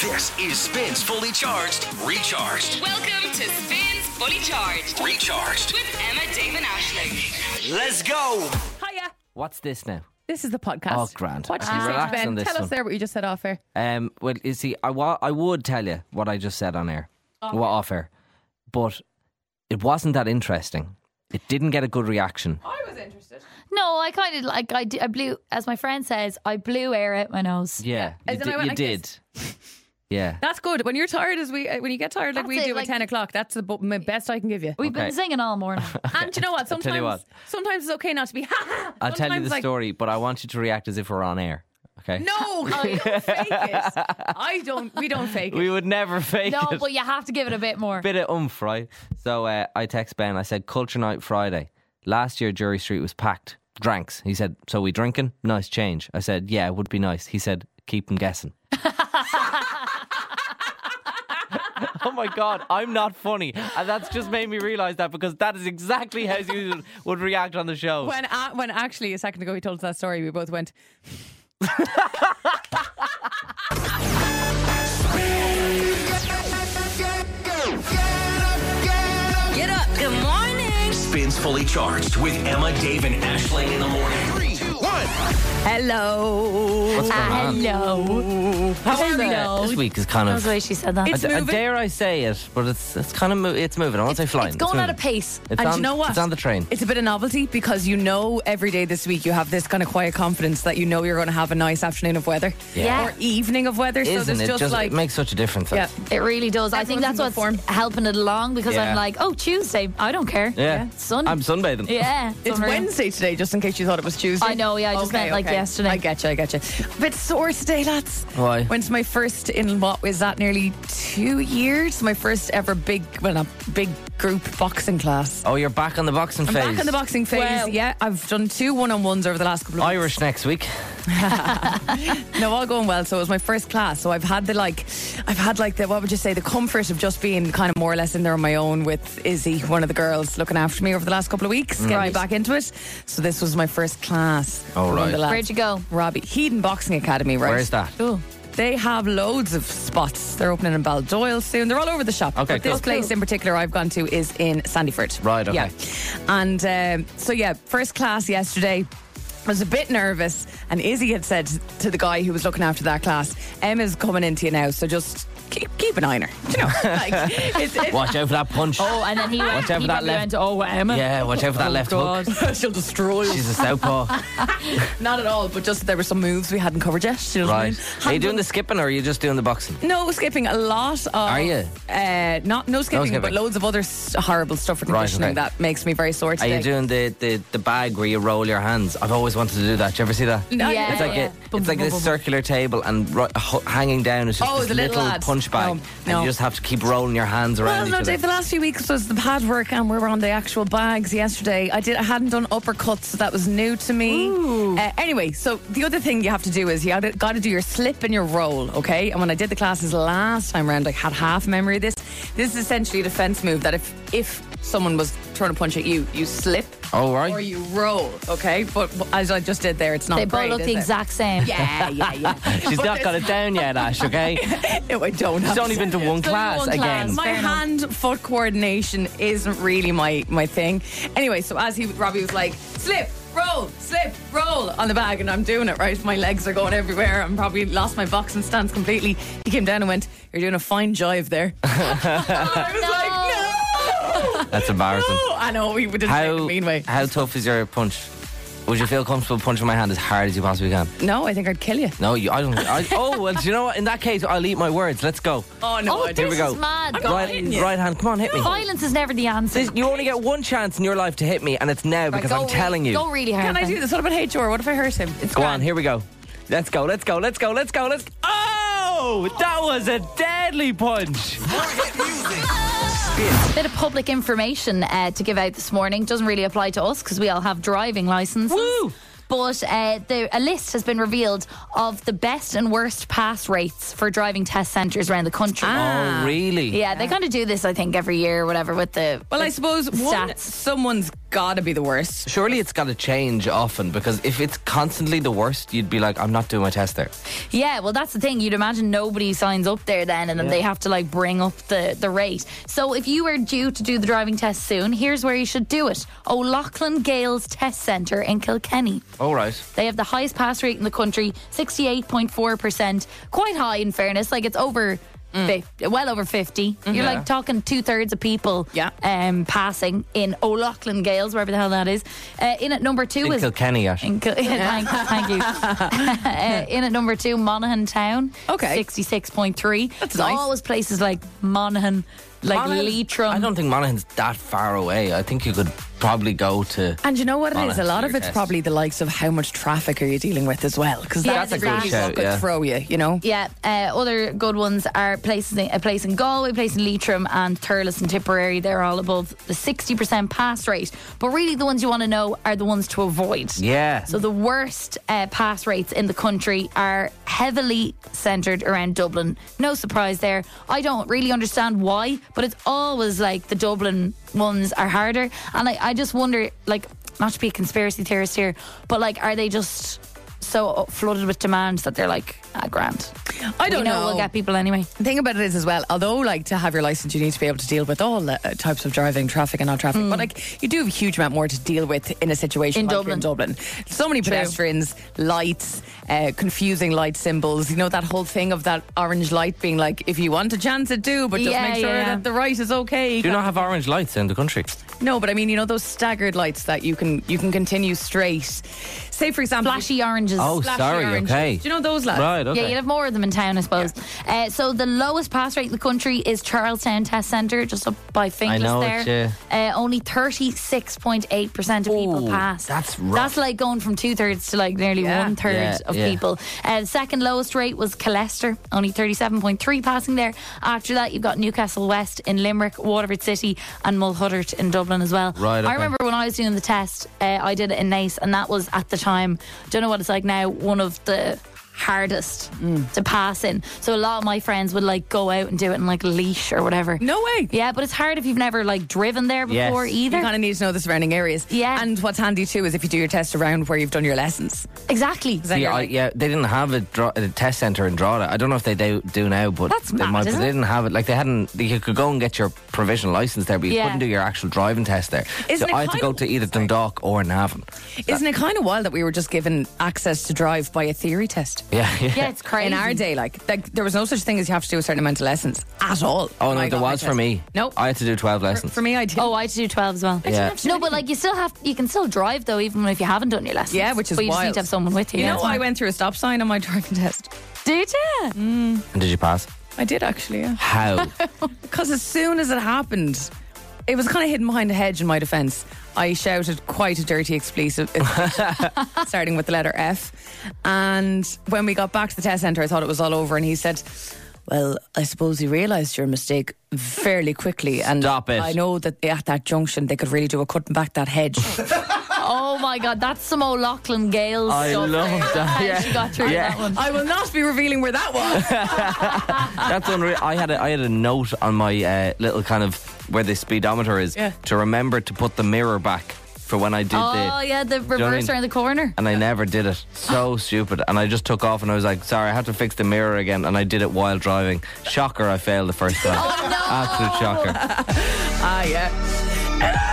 This is Spins Fully Charged, Recharged. Welcome to Spins Fully Charged. Recharged. With Emma, Dave and Aisling. Let's go. Hiya. What's this now? This is the podcast. Oh, grand. What did you say to Relax Ben? on this Tell us one. there what you just said off air. Well, you see, I would tell you what I just said on air, off air, but it wasn't that interesting. It didn't get a good reaction. I was interested. No, I kind of like I blew, as my friend says, I blew air out my nose. Yeah, As in I went you like did. Yeah. That's good. When you're tired, when you get tired like That's we it, do like- at 10 o'clock, that's the best I can give you. We've Okay. been singing all morning. And do you know what? I'll tell you what. Sometimes it's okay not to be ha ha. I'll tell you Sometimes, the like, story, but I want you to react as if we're on air. Okay? No, we don't fake it. We don't fake it. We would never fake No, it. but you have to give it a bit more. Bit of oomph, right? So I text Ben. I said, Culture Night Friday. Last year, Jury Street was packed. Dranks. He said, so we drinking? Nice change. I said, yeah, it would be nice. He said, keep them guessing. Oh my God, I'm not funny. And that's just made me realise that, because that is exactly how you would react on the show. When actually a second ago he told us that story, we both went, Get up. Good morning. Spins Fully Charged with Emma, Dave, and Aisling in the morning. 3, 2, 1. hello. What's going on? Hello. Hello. This week is kind That's of... the way she said that. It's I moving. dare I say it, but it's kind of it's moving. I won't say flying. It's going at a moving. pace. It's And on, you know what? It's on the train. It's a bit of novelty because every day this week you have this kind of quiet confidence that you're going to have a nice afternoon of weather. Yeah. Or evening of weather. so Isn't there's it? just like... it makes such a difference. Yeah. It really does. I think Everyone's that's in what's good form. helping it along, because Yeah. I'm like, oh, Tuesday, I don't care. Yeah. Sun. I'm sunbathing. Yeah. It's unreal. Wednesday today, just in case you thought it was Tuesday. I know, yeah, I just meant like yesterday. I get you. A bit sore today, lads. Why? Went to my first in what was that, nearly 2 years? My first ever big group boxing class. Oh, you're back on the boxing I'm phase. back in the boxing phase. Wow. Yeah, I've done 2 one-on-ones over the last couple of weeks. Irish next week. No, all going well. So it was my first class. So I've had the what would you say, the comfort of just being kind of more or less in there on my own with Izzy, one of the girls, looking after me over the last couple of weeks, getting me back into it. So this was my first class. Oh, One of right. the lads. Where'd you go? Robbie Heaton Boxing Academy, right? Where's that? Oh. They have loads of spots. They're opening in Baldoyle soon. They're all over the shop. Okay, but this cool. place in particular I've gone to is in Sandyford. Right, okay. Yeah. And first class yesterday. I was a bit nervous, and Izzy had said to the guy who was looking after that class, Emma's coming into you now, so just keep an eye on her. You know, like, it's Watch out for that punch. Oh, and then he went. Watch out he for that probably left. went, oh, Emma. Yeah, watch out for that left hook. she'll destroy you. She's a southpaw. Not at all, but just there were some moves we hadn't covered yet. You know what I Right. mean? Are you doing the skipping, or are you just doing the boxing? No skipping, a lot of. Are you? No skipping, but skipping. loads of other horrible stuff for Right, conditioning okay. that makes me very sore Are today. you doing the bag where you roll your hands? I've always wanted to do that. Do you ever see that? No, Yeah. It's like yeah. it's like this circular table, and hanging down is just Oh, this the little lad. punch bag, No. and you just have to keep rolling your hands around Well, each no, other. Dave, the last few weeks was the pad work, and we were on the actual bags yesterday. I hadn't done uppercuts, so that was new to me. Anyway, so the other thing you have to do is you got to do your slip and your roll, okay? And when I did the classes last time around, I had half memory of this. This is essentially a defense move that if someone was throwing a punch at you, you slip Oh, right. or you roll, okay? But as I just did there, it's not They great, both look is the it? exact same. Yeah. She's not got it down yet, Ash, okay? No, I don't have She's only been to one class one again. class. My Fair enough. hand-foot coordination isn't really my thing. Anyway, so as Robbie was like, slip, roll on the bag, and I'm doing it, right? My legs are going everywhere. I'm probably lost my boxing stance completely. He came down and went, you're doing a fine jive there. I was like, no! That's embarrassing. No! I know, we didn't say it in a mean way. How tough is your punch? Would you feel comfortable punching my hand as hard as you possibly can? No, I think I'd kill you. No, I don't. Oh, well, do you know what? In that case, I'll eat my words. Let's go. Oh, no, Oh, I this don't. Here we go. is mad. Right hand, come on, hit me. Violence is never the answer. You only get one chance in your life to hit me, and it's now because I'm telling you. Go really hard. Can I do this? What about HR? What if I hurt him? It's Go grand. on, here we go. Let's go. Oh, that was a deadly punch. Bit of public information to give out this morning. Doesn't really apply to us because we all have driving licenses. Woo! But a list has been revealed of the best and worst pass rates for driving test centres around the country. Oh, really? Yeah, they kind of do this, I think, every year or whatever with the Well, I suppose one, stats. someone's gotta be the worst. Surely it's got to change often, because if it's constantly the worst, you'd be like, I'm not doing my test there. Yeah, well, that's the thing. You'd imagine nobody signs up there then, and then they have to like bring up the rate. So if you were due to do the driving test soon, here's where you should do it. O'Loughlin Gales Test Centre in Kilkenny. All right. They have the highest pass rate in the country, 68.4%. Quite high, in fairness. Like, it's over... well over 50. You're Yeah. like talking 2/3 of people passing in O'Loughlin Gales, wherever the hell that is. In at number 2 In is Kilkenny, Ash. thank you. In at number 2, Monaghan Town. Okay. 66.3. That's It's nice. always places like Monaghan, like Monaghan's- Leitrim. I don't think Monaghan's that far away. I think you could probably go to... And you know what it is? A Monaghan lot for of your it's test. probably the likes of how much traffic are you dealing with as well. Because Yeah, that's that's a really good what shout, could yeah. throw you, you know? Yeah, other good ones are a place in Galway, a place in Leitrim, and Thurles and Tipperary. They're all above the 60% pass rate. But really, the ones you want to know are the ones to avoid. Yeah. So the worst pass rates in the country are heavily centred around Dublin. No surprise there. I don't really understand why, but it's always like the Dublin ones are harder. And I just wonder, like, not to be a conspiracy theorist here, but like, are they just so flooded with demand that they're like, grand? I don't We know know. we'll get people anyway. The thing about it is as well, although like to have your license you need to be able to deal with all types of driving, traffic and non-traffic, but like you do have a huge amount more to deal with in a situation In like Dublin. in Dublin. So many pedestrians, lights, confusing light symbols, you know, that whole thing of that orange light being like, if you want to chance it, do, but just Yeah, make sure yeah. that the right is okay. Do you not have orange lights in the country? No, but I mean, you know, those staggered lights that you can continue straight. Say, for example, Flashy oranges. Oh, flashy sorry, oranges. okay. Do you know those lads? Right, okay. Yeah, you'd have more of them in town, I suppose. So the lowest pass rate in the country is Charlestown Test Centre, just up by Finglas know there. it, Only 36.8% of people Ooh, pass. that's rough. That's like going from 2/3 to like nearly Yeah. 1/3 Yeah, of yeah. people. The second lowest rate was Killester, only 37.3 passing there. After that, you've got Newcastle West in Limerick, Waterford City, and Mulhuddart in Dublin as well. Right, okay. I remember when I was doing the test, I did it in Naas, and that was at the time, don't know what it's like now, one of the hardest to pass in. So a lot of my friends would like go out and do it in like Leash or whatever. No way. Yeah, but it's hard if you've never like driven there before Yes. either. You kind of need to know the surrounding areas. Yeah. And what's handy too is if you do your test around where you've done your lessons. Exactly. Then See, you're like- they didn't have a test centre in Drogheda. I don't know if they do now, but That's they mad, might, but isn't they it? didn't have it. Like they hadn't. You could go and get your provisional license there, but you Yeah. couldn't do your actual driving test there. Isn't so it I had to kind go of- to either Dundalk or Navan. Isn't it kind of wild that we were just given access to drive by a theory test? Yeah, Yeah, it's crazy. In our day, like there was no such thing as you have to do a certain amount of lessons at all. Oh when I no, there got my was for test. me. No, I had to do 12 lessons. for me I did. Oh, I had to do 12 as well. Yeah. No, but like you can still drive though, even if you haven't done your lessons. Yeah, which is but you just wild. need to have someone with you. You yeah, know, it's I fine. went through a stop sign on my driving test. Did you? And did you pass? I did actually, yeah. How? Because as soon as it happened, it was kind of hidden behind a hedge in my defence. I shouted quite a dirty expletive, starting with the letter F. And when we got back to the test centre, I thought it was all over. And he said, well, I suppose you realised your mistake fairly quickly. And Stop it. I know that at that junction, they could really do a cutting back that hedge. Oh my God, that's some O'Loughlin Gales I stuff. love that. How Yeah. she got through Yeah. that one. I will not be revealing where that was. That's unreal. I had a note on my little kind of where the speedometer is Yeah. to remember to put the mirror back for when I did Oh yeah, the know what I reverse mean? around the corner. and I never did it. So stupid. And I just took off and I was like, sorry, I have to fix the mirror again. And I did it while driving. Shocker, I failed the first time. Oh, no. Absolute shocker. Yeah.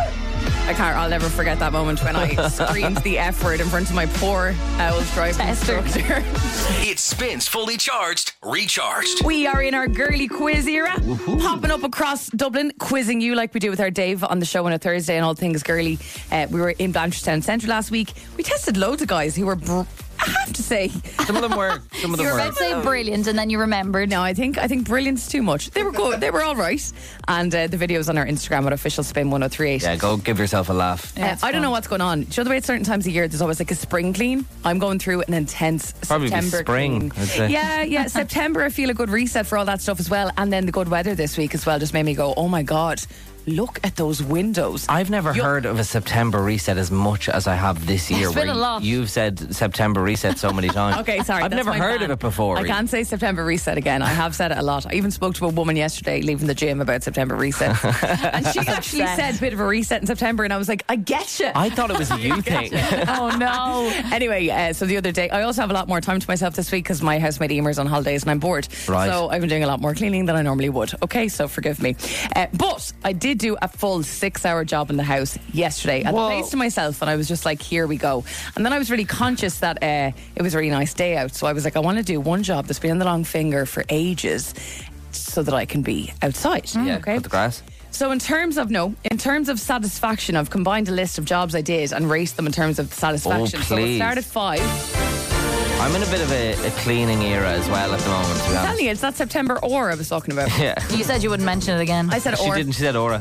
I'll never forget that moment when I screamed the F word in front of my poor old driving Tester. instructor. It spins fully charged, recharged. We are in our girly quiz era, popping up across Dublin, quizzing you like we do with our Dave on the show on a Thursday and all things girly. We were in Blanchardstown Centre last week. We tested loads of guys who were, I have to say, Some of them were. Some of them You were were. about to say brilliant, and then you remembered. no, I think brilliant's too much. They were good. They were all right. And the video's on our Instagram at official spin 1038. Yeah, go give yourself a laugh. Yeah, it's I don't fun. know what's going on. Do you know the way at certain times of year there's always like a spring clean? I'm going through an intense Probably September spring, clean. I'd say. Yeah. September I feel a good reset for all that stuff as well. And then the good weather this week as well just made me go, oh my God, look at those windows. I've never heard of a September reset as much as I have this year. It's been where a lot. You've said September reset so many times. Okay, sorry. I've that's never my heard ban. of it before. I can't say September reset again. I have said it a lot. I even spoke to a woman yesterday leaving the gym about September reset. And she actually said a bit of a reset in September, and I was like, I get you. I thought it was a you thing. Oh no. Anyway, so the other day, I also have a lot more time to myself this week because my housemate Emer's on holidays and I'm bored. Right. So I've been doing a lot more cleaning than I normally would. Okay, so forgive me. But I did do a full 6-hour job in the house yesterday at the place to myself, and I was just like, here we go. And then I was really conscious that it was a really nice day out. So I was like, I want to do one job that's been in the long finger for ages so that I can be outside. Yeah, Okay. cut the grass. So in terms of satisfaction, I've combined a list of jobs I did and raced them in terms of satisfaction. Oh, so we'll please. start at 5. I'm in a bit of a cleaning era as well at the moment, to be I'm honest. telling you, it's that September or I was talking about. Yeah. You said you wouldn't mention it again. I said She or. didn't. She said aura.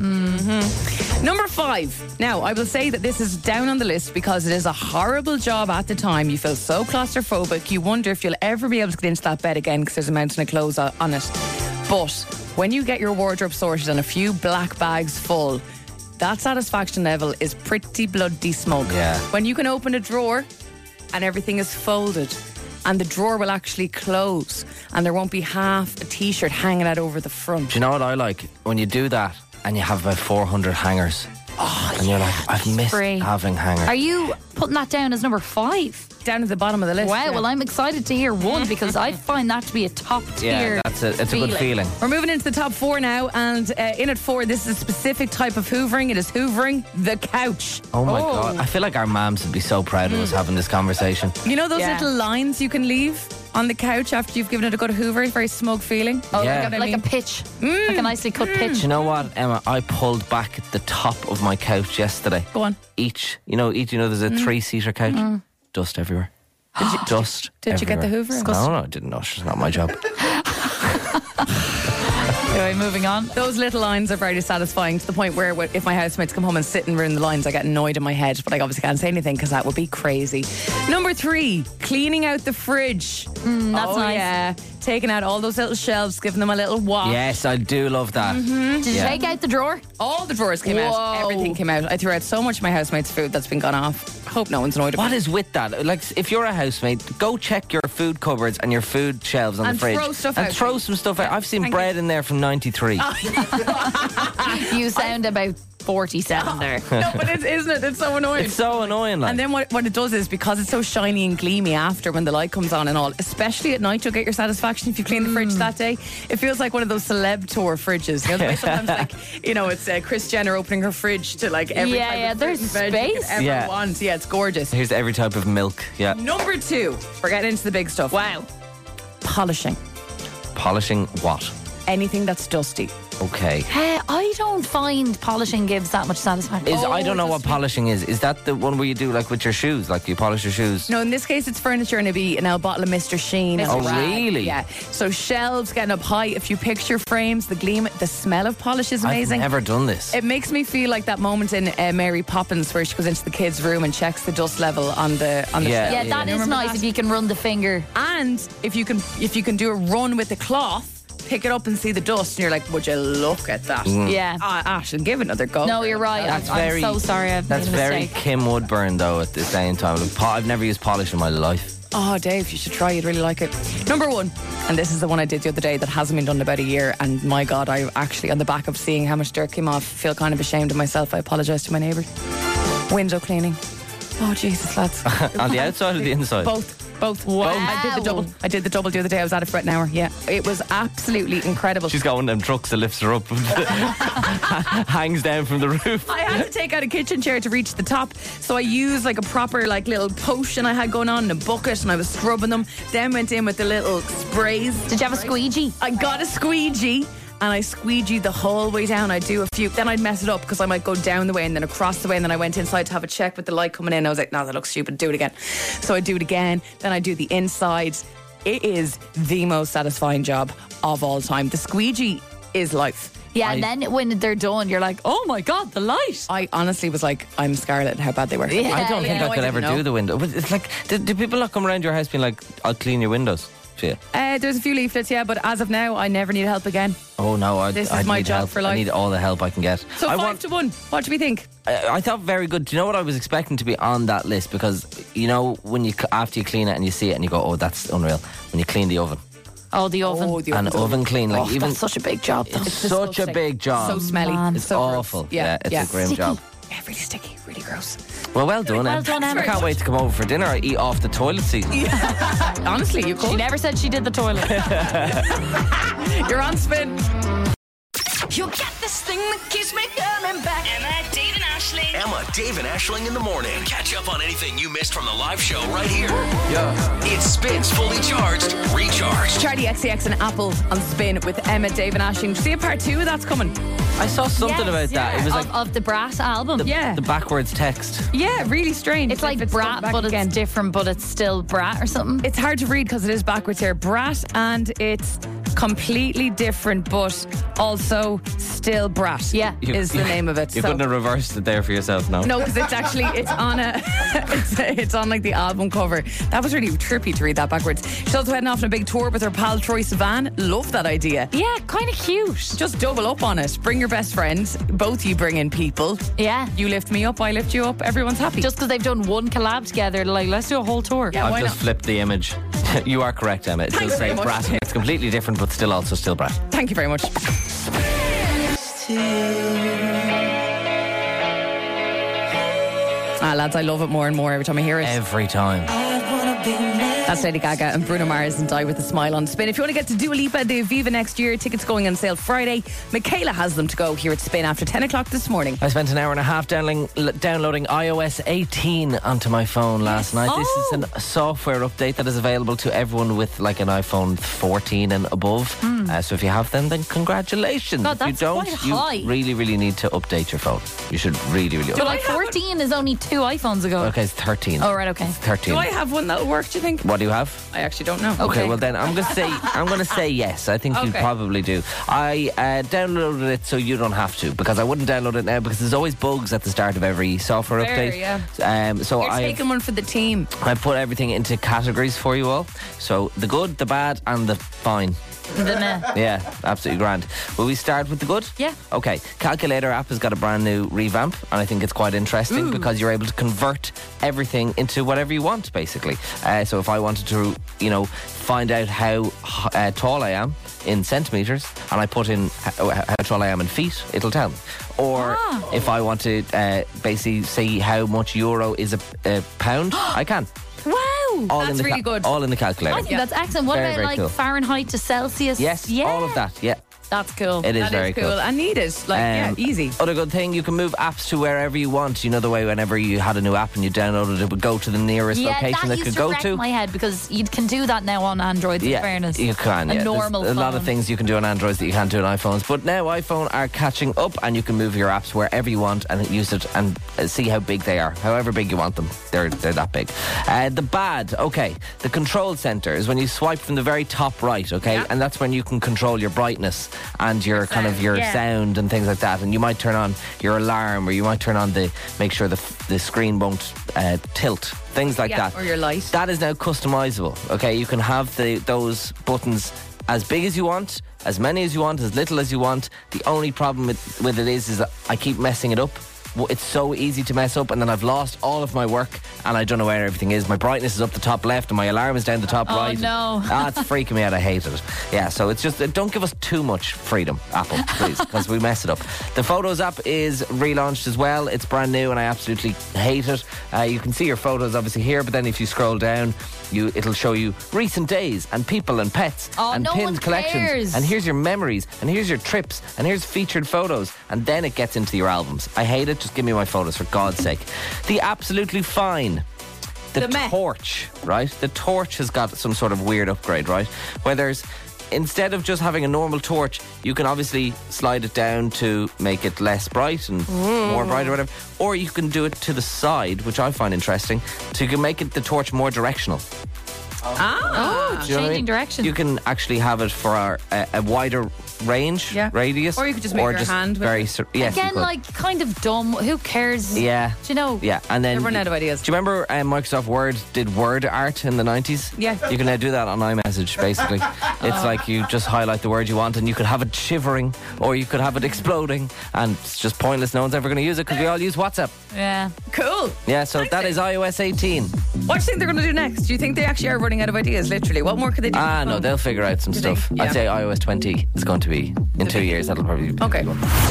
Number 5. Now, I will say that this is down on the list because it is a horrible job at the time. You feel so claustrophobic. You wonder if you'll ever be able to get into that bed again because there's a mountain of clothes on it. But when you get your wardrobe sorted and a few black bags full, that satisfaction level is pretty bloody smug. Yeah. When you can open a drawer and everything is folded and the drawer will actually close and there won't be half a t-shirt hanging out over the front. Do you know what I like? When you do that and you have about 400 hangers. And you're like, I've missed Free. having hangers. Are you putting that down as number 5? Down at the bottom of the list. Wow, yeah. well, I'm excited to hear 1 because I find that to be a top tier. Yeah, it's a good feeling. We're moving into the top 4 now, and in at 4, this is a specific type of hoovering. It is hoovering the couch. Oh my God. I feel like our moms would be so proud of us having this conversation. You know those Yeah. little lines you can leave on the couch after you've given it a good hoover? Very smug feeling. Oh, Yeah. like a pitch. Like a nicely cut pitch. Do you know what, Emma? I pulled back the top of my couch yesterday. Go on. Each, there's a 3-seater couch. Dust everywhere. Dust. Did you get the everywhere. hoover? No, I didn't know. It's not my job. Anyway, moving on. Those little lines are very satisfying to the point where if my housemates come home and sit and ruin the lines, I get annoyed in my head, but I obviously can't say anything because that would be crazy. Number 3, cleaning out the fridge. That's nice. Yeah. Taking out all those little shelves, giving them a little wash. Yes, I do love that. Did you Yeah. take out the drawer? All the drawers came Whoa. out. Everything came out. I threw out so much of my housemates' food that's been gone off. Hope no one's annoyed about What it. is with that? Like, if you're a housemate, go check your food cupboards and your food shelves on And the fridge. throw stuff and out. throw some stuff out. I've seen Thank bread you. in there from 93. You sound about 47 there. No, but isn't it? It's so annoying. It's so annoying. Like. And then what it does is, because it's so shiny and gleamy after when the light comes on and all, especially at night, you'll get your satisfaction if you clean the fridge that day. It feels like one of those celeb tour fridges. You know, the way sometimes it's Kris Jenner opening her fridge to like every Yeah, type yeah, of there's fruit and veg you could space. ever Yeah. want. Yeah, it's gorgeous. Here's every type of milk. Yeah. Number 2, we're getting into the big stuff. Wow. Polishing. Polishing what? Anything that's dusty. Okay. I don't find polishing gives that much satisfaction. I don't know what just- polishing is. Is that the one where you do like with your shoes? Like you polish your shoes? No, in this case, it's furniture and it'd be a bottle of Mr. Sheen. and Oh, a rag. really? Yeah. So shelves getting up high. A few picture frames, the gleam, the smell of polish is amazing. I've never done this. It makes me feel like that moment in Mary Poppins where she goes into the kids' room and checks the dust level on the Yeah. shelf. Yeah, that is Remember nice that? if you can run the finger. And if you can do a run with the cloth, pick it up and see the dust, and you're like, would you look at that? Yeah. Ash, and give it another go. No, you're right. That's I'm very- so sorry. I've That's made a very mistake. Kim Woodburn though at the same time. Like, I've never used polish in my life. Oh, Dave, you should try. You'd really like it. Number 1, and this is the one I did the other day that hasn't been done in about a year. And my God, I actually, on the back of seeing how much dirt came off, feel kind of ashamed of myself. I apologise to my neighbours. Window cleaning. Oh, Jesus, lads. On the outside or the inside? Both. Wow. I did the double the other day. I was at it for an hour. Yeah. It was absolutely incredible. She's got one of them trucks that lifts her up and hangs down from the roof. I had to take out a kitchen chair to reach the top, so I used like a proper little potion I had going on in a bucket, and I was scrubbing them. Then went in with the little sprays. Did you have a squeegee? I got a squeegee, and I squeegeed the whole way down. I'd do a few, then I'd mess it up because I might go down the way and then across the way, and then I went inside to have a check with the light coming in. I was like, no, that looks stupid, do it again. So I do it again, then I do the inside. It is the most satisfying job of all time. The squeegee is life. Yeah, and then when they're done, you're like, oh my God, the light. I honestly was like, I'm scarlet at how bad they were. Yeah. I don't think yeah. I could No, I ever didn't know. do the window. But it's like, do people not come around your house being like, I'll clean your windows? for you? There's a few leaflets, yeah, but as of now, I never need help again. Oh no, This is I my need job help. for life. I need all the help I can get. So I 5-1. What do we think? I thought very good. Do you know what I was expecting to be on that list? Because you know when you after you clean it and you see it and you go, oh, that's unreal. When you clean the oven. Oh, the oven. Oh, the And oven clean, like Oh, even that's such a big job, though. it's such a big job. So smelly. man. It's It's so gross. awful. Yeah, it's a grim Sticky. job. Yeah, really sticky, really gross. Well done, Well Em. done, Em. I can't wait to come over for dinner. I eat off the toilet seat. Honestly, you She could. never said she did the toilet. You're on spin. You get this thing that keeps me coming back. Emma, Dave and Ashling. Emma, Dave and Ashling in the morning. Catch up on anything you missed from the live show right here. Yeah. It spins fully charged, recharged. Charlie XCX and Apple on spin with Emma, Dave and Ashling. See a part 2 that's coming. I saw something Yes, about that. It was like of the Brat album. Yeah. the backwards text. Yeah, really strange. It's like If Brat, back but again. it's different, but it's still Brat or something. It's hard to read because it is backwards here. Brat, and it's completely different, but also still Brat. Yeah. is the name of it. You So- couldn't have reversed it there for yourself, no? No, because it's on a it's on like the album cover. That was really trippy to read that backwards. She's also heading off on a big tour with her pal Troy Sivan. Love that idea. Yeah, kind of cute. Just double up on it. Bring your best friends. Both you bring in people. Yeah. You lift me up, I lift you up. Everyone's happy. Just because they've done one collab together, like, let's do a whole tour. Yeah, why I've just not? flipped the image. You are correct, Emma. It Thanks does say very much. Brat. It's completely different, but still Brat. Thank you very much. Lads, I love it more and more every time I hear it. Every time. That's Lady Gaga and Bruno Mars and Die With a Smile on Spin. If you want to get to Dua Lipa at the Aviva next year, tickets going on sale Friday. Michaela has them to go here at Spin after 10 o'clock this morning. I spent an hour and a half downloading iOS 18 onto my phone last night. This is a software update that is available to everyone with like an iPhone 14 and above. So if you have them, then congratulations. God, if you that's don't, quite you high. really, really need to update your phone. You should really But update. like 14 is only 2 iPhones ago. Okay, it's 13. Oh, right, okay. It's 13. Do I have one that'll work, do you think? What do you have? I actually don't know. Okay, well then I'm going to say yes. I think you Okay. probably do. I downloaded it so you don't have to, because I wouldn't download it now because there's always bugs at the start of every software Fair, update. yeah. So You're taking one for the team. I put everything into categories for you all. So the good, the bad, and the fine. The meh. Yeah, absolutely grand. Will we start with the good? Yeah. Okay. Calculator app has got a brand new revamp, and I think it's quite interesting because you're able to convert everything into whatever you want, basically. So if I wanted to, find out how tall I am in centimeters, and I put in how tall I am in feet, it'll tell me. Or if I want to basically see how much euro is a pound, I can. Wow. All That's in the really good. All in the calculator. I think that's excellent. What Very, about very like cool. Fahrenheit to Celsius? Yes, Yeah. all of that. Yeah. That's cool. It is That very is cool. I need it. Easy. Other good thing, you can move apps to wherever you want. You know the way whenever you had a new app and you downloaded it would go to the nearest location that used could to go wreck to. my head because you can do that now on Androids, in fairness. you can. A Yeah. normal There's a lot of phone. things you can do on Androids that you can't do on iPhones. But now iPhone are catching up, and you can move your apps wherever you want and use it and see how big they are. However big you want them, they're that big. The bad, okay. The control center is when you swipe from the very top right, okay, Yeah. and that's when you can control your brightness and your kind of your yeah. sound and things like that. And you might turn on your alarm, or you might turn on make sure the screen won't tilt. Things like Yeah, that. or your light. That is now customizable. Okay, you can have those buttons as big as you want, as many as you want, as little as you want. The only problem with it is that I keep messing it up. It's so easy to mess up, and then I've lost all of my work, and I don't know where everything is. My brightness is up the top left, and my alarm is down the top Oh, right. no. It's freaking me out. I hate it. Yeah, so it's just don't give us too much freedom, Apple, please, because we mess it up. The Photos app is relaunched as well. It's brand new, and I absolutely hate it. You can see your photos obviously here, but then if you scroll down, it'll show you recent days and people and pets Oh, and no pinned one collections. cares. And here's your memories, and here's your trips, and here's featured photos, and then it gets into your albums. I hate it. Just give me my photos, for God's sake. The absolutely fine. The meh. torch, right? The torch has got some sort of weird upgrade, right? Where instead of just having a normal torch, you can obviously slide it down to make it less bright and more bright or whatever. Or you can do it to the side, which I find interesting, so you can make the torch more directional. Do you know what I changing mean? direction. You can actually have it for a wider range, Yeah. radius. Or you could just make your hand with very. it. Yes, you Again, could. like kind of dumb. Who cares? Yeah. Do you know? Yeah, and then They're running out of ideas. Do you remember Microsoft Word did word art in the 90s? Yeah. You can now do that on iMessage, basically. It's like you just highlight the word you want, and you could have it shivering, or you could have it exploding, and it's just pointless. No one's ever going to use it because we all use WhatsApp. Yeah. Cool. Yeah, so that is iOS 18. What do you think they're going to do next? Do you think they actually are running out of ideas, literally? What more could they do? No, they'll figure out some Do you stuff. think? I'd Yeah. say iOS 20 is going to be in 2 years. That'll probably be Okay.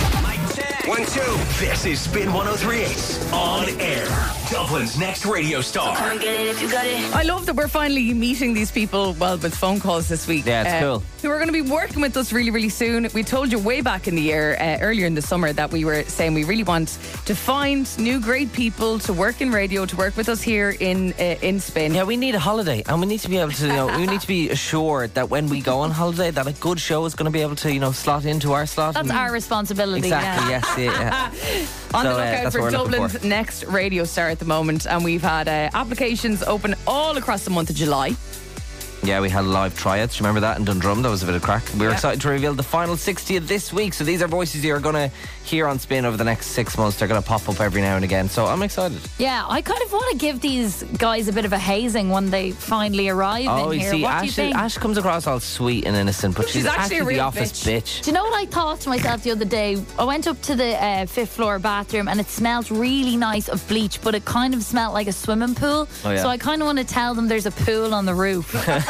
1, 2. This is Spin 103.8 on air. Dublin's next radio star. Come and get it if you got it. I love that we're finally meeting these people, well, with phone calls this week. Yeah, it's cool. Who are going to be working with us really, really soon. We told you way back in the year, earlier in the summer, that we were saying we really want to find new great people to work in radio, to work with us here in Spin. Yeah, we need a holiday, and we need to be able to, we need to be assured that when we go on holiday, that a good show is going to be able to, slot into our slot. That's our responsibility. Exactly. Yeah. Yes. Yeah. On the So, lookout that's for what we're looking Dublin's for. next radio star at the moment, and we've had applications open all across the month of July. Yeah, we had live tryouts. Do you remember that in Dundrum? That was a bit of crack. We were Yeah. excited to reveal the final 60 of this week. So these are voices you're going to hear on Spin over the next 6 months. They're going to pop up every now and again. So I'm excited. Yeah, I kind of want to give these guys a bit of a hazing when they finally arrive Oh, in you here. see, What do you think? Ash comes across all sweet and innocent, but she's actually a the real office bitch. Do you know what I thought to myself the other day? I went up to the fifth floor bathroom and it smelled really nice of bleach, but it kind of smelled like a swimming pool. Oh, yeah. So I kind of want to tell them there's a pool on the roof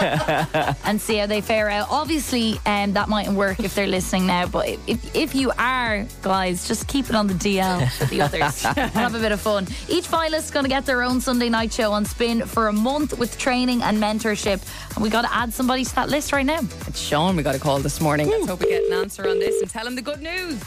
and see how they fare out. Obviously, that mightn't work if they're listening now, but if you are, guys, just keep it on the DL for the others. We'll have a bit of fun. Each finalist is going to get their own Sunday night show on Spin for a month with training and mentorship. And we got to add somebody to that list right now. It's Sean we got a call this morning. Let's hope we get an answer on this and tell him the good news.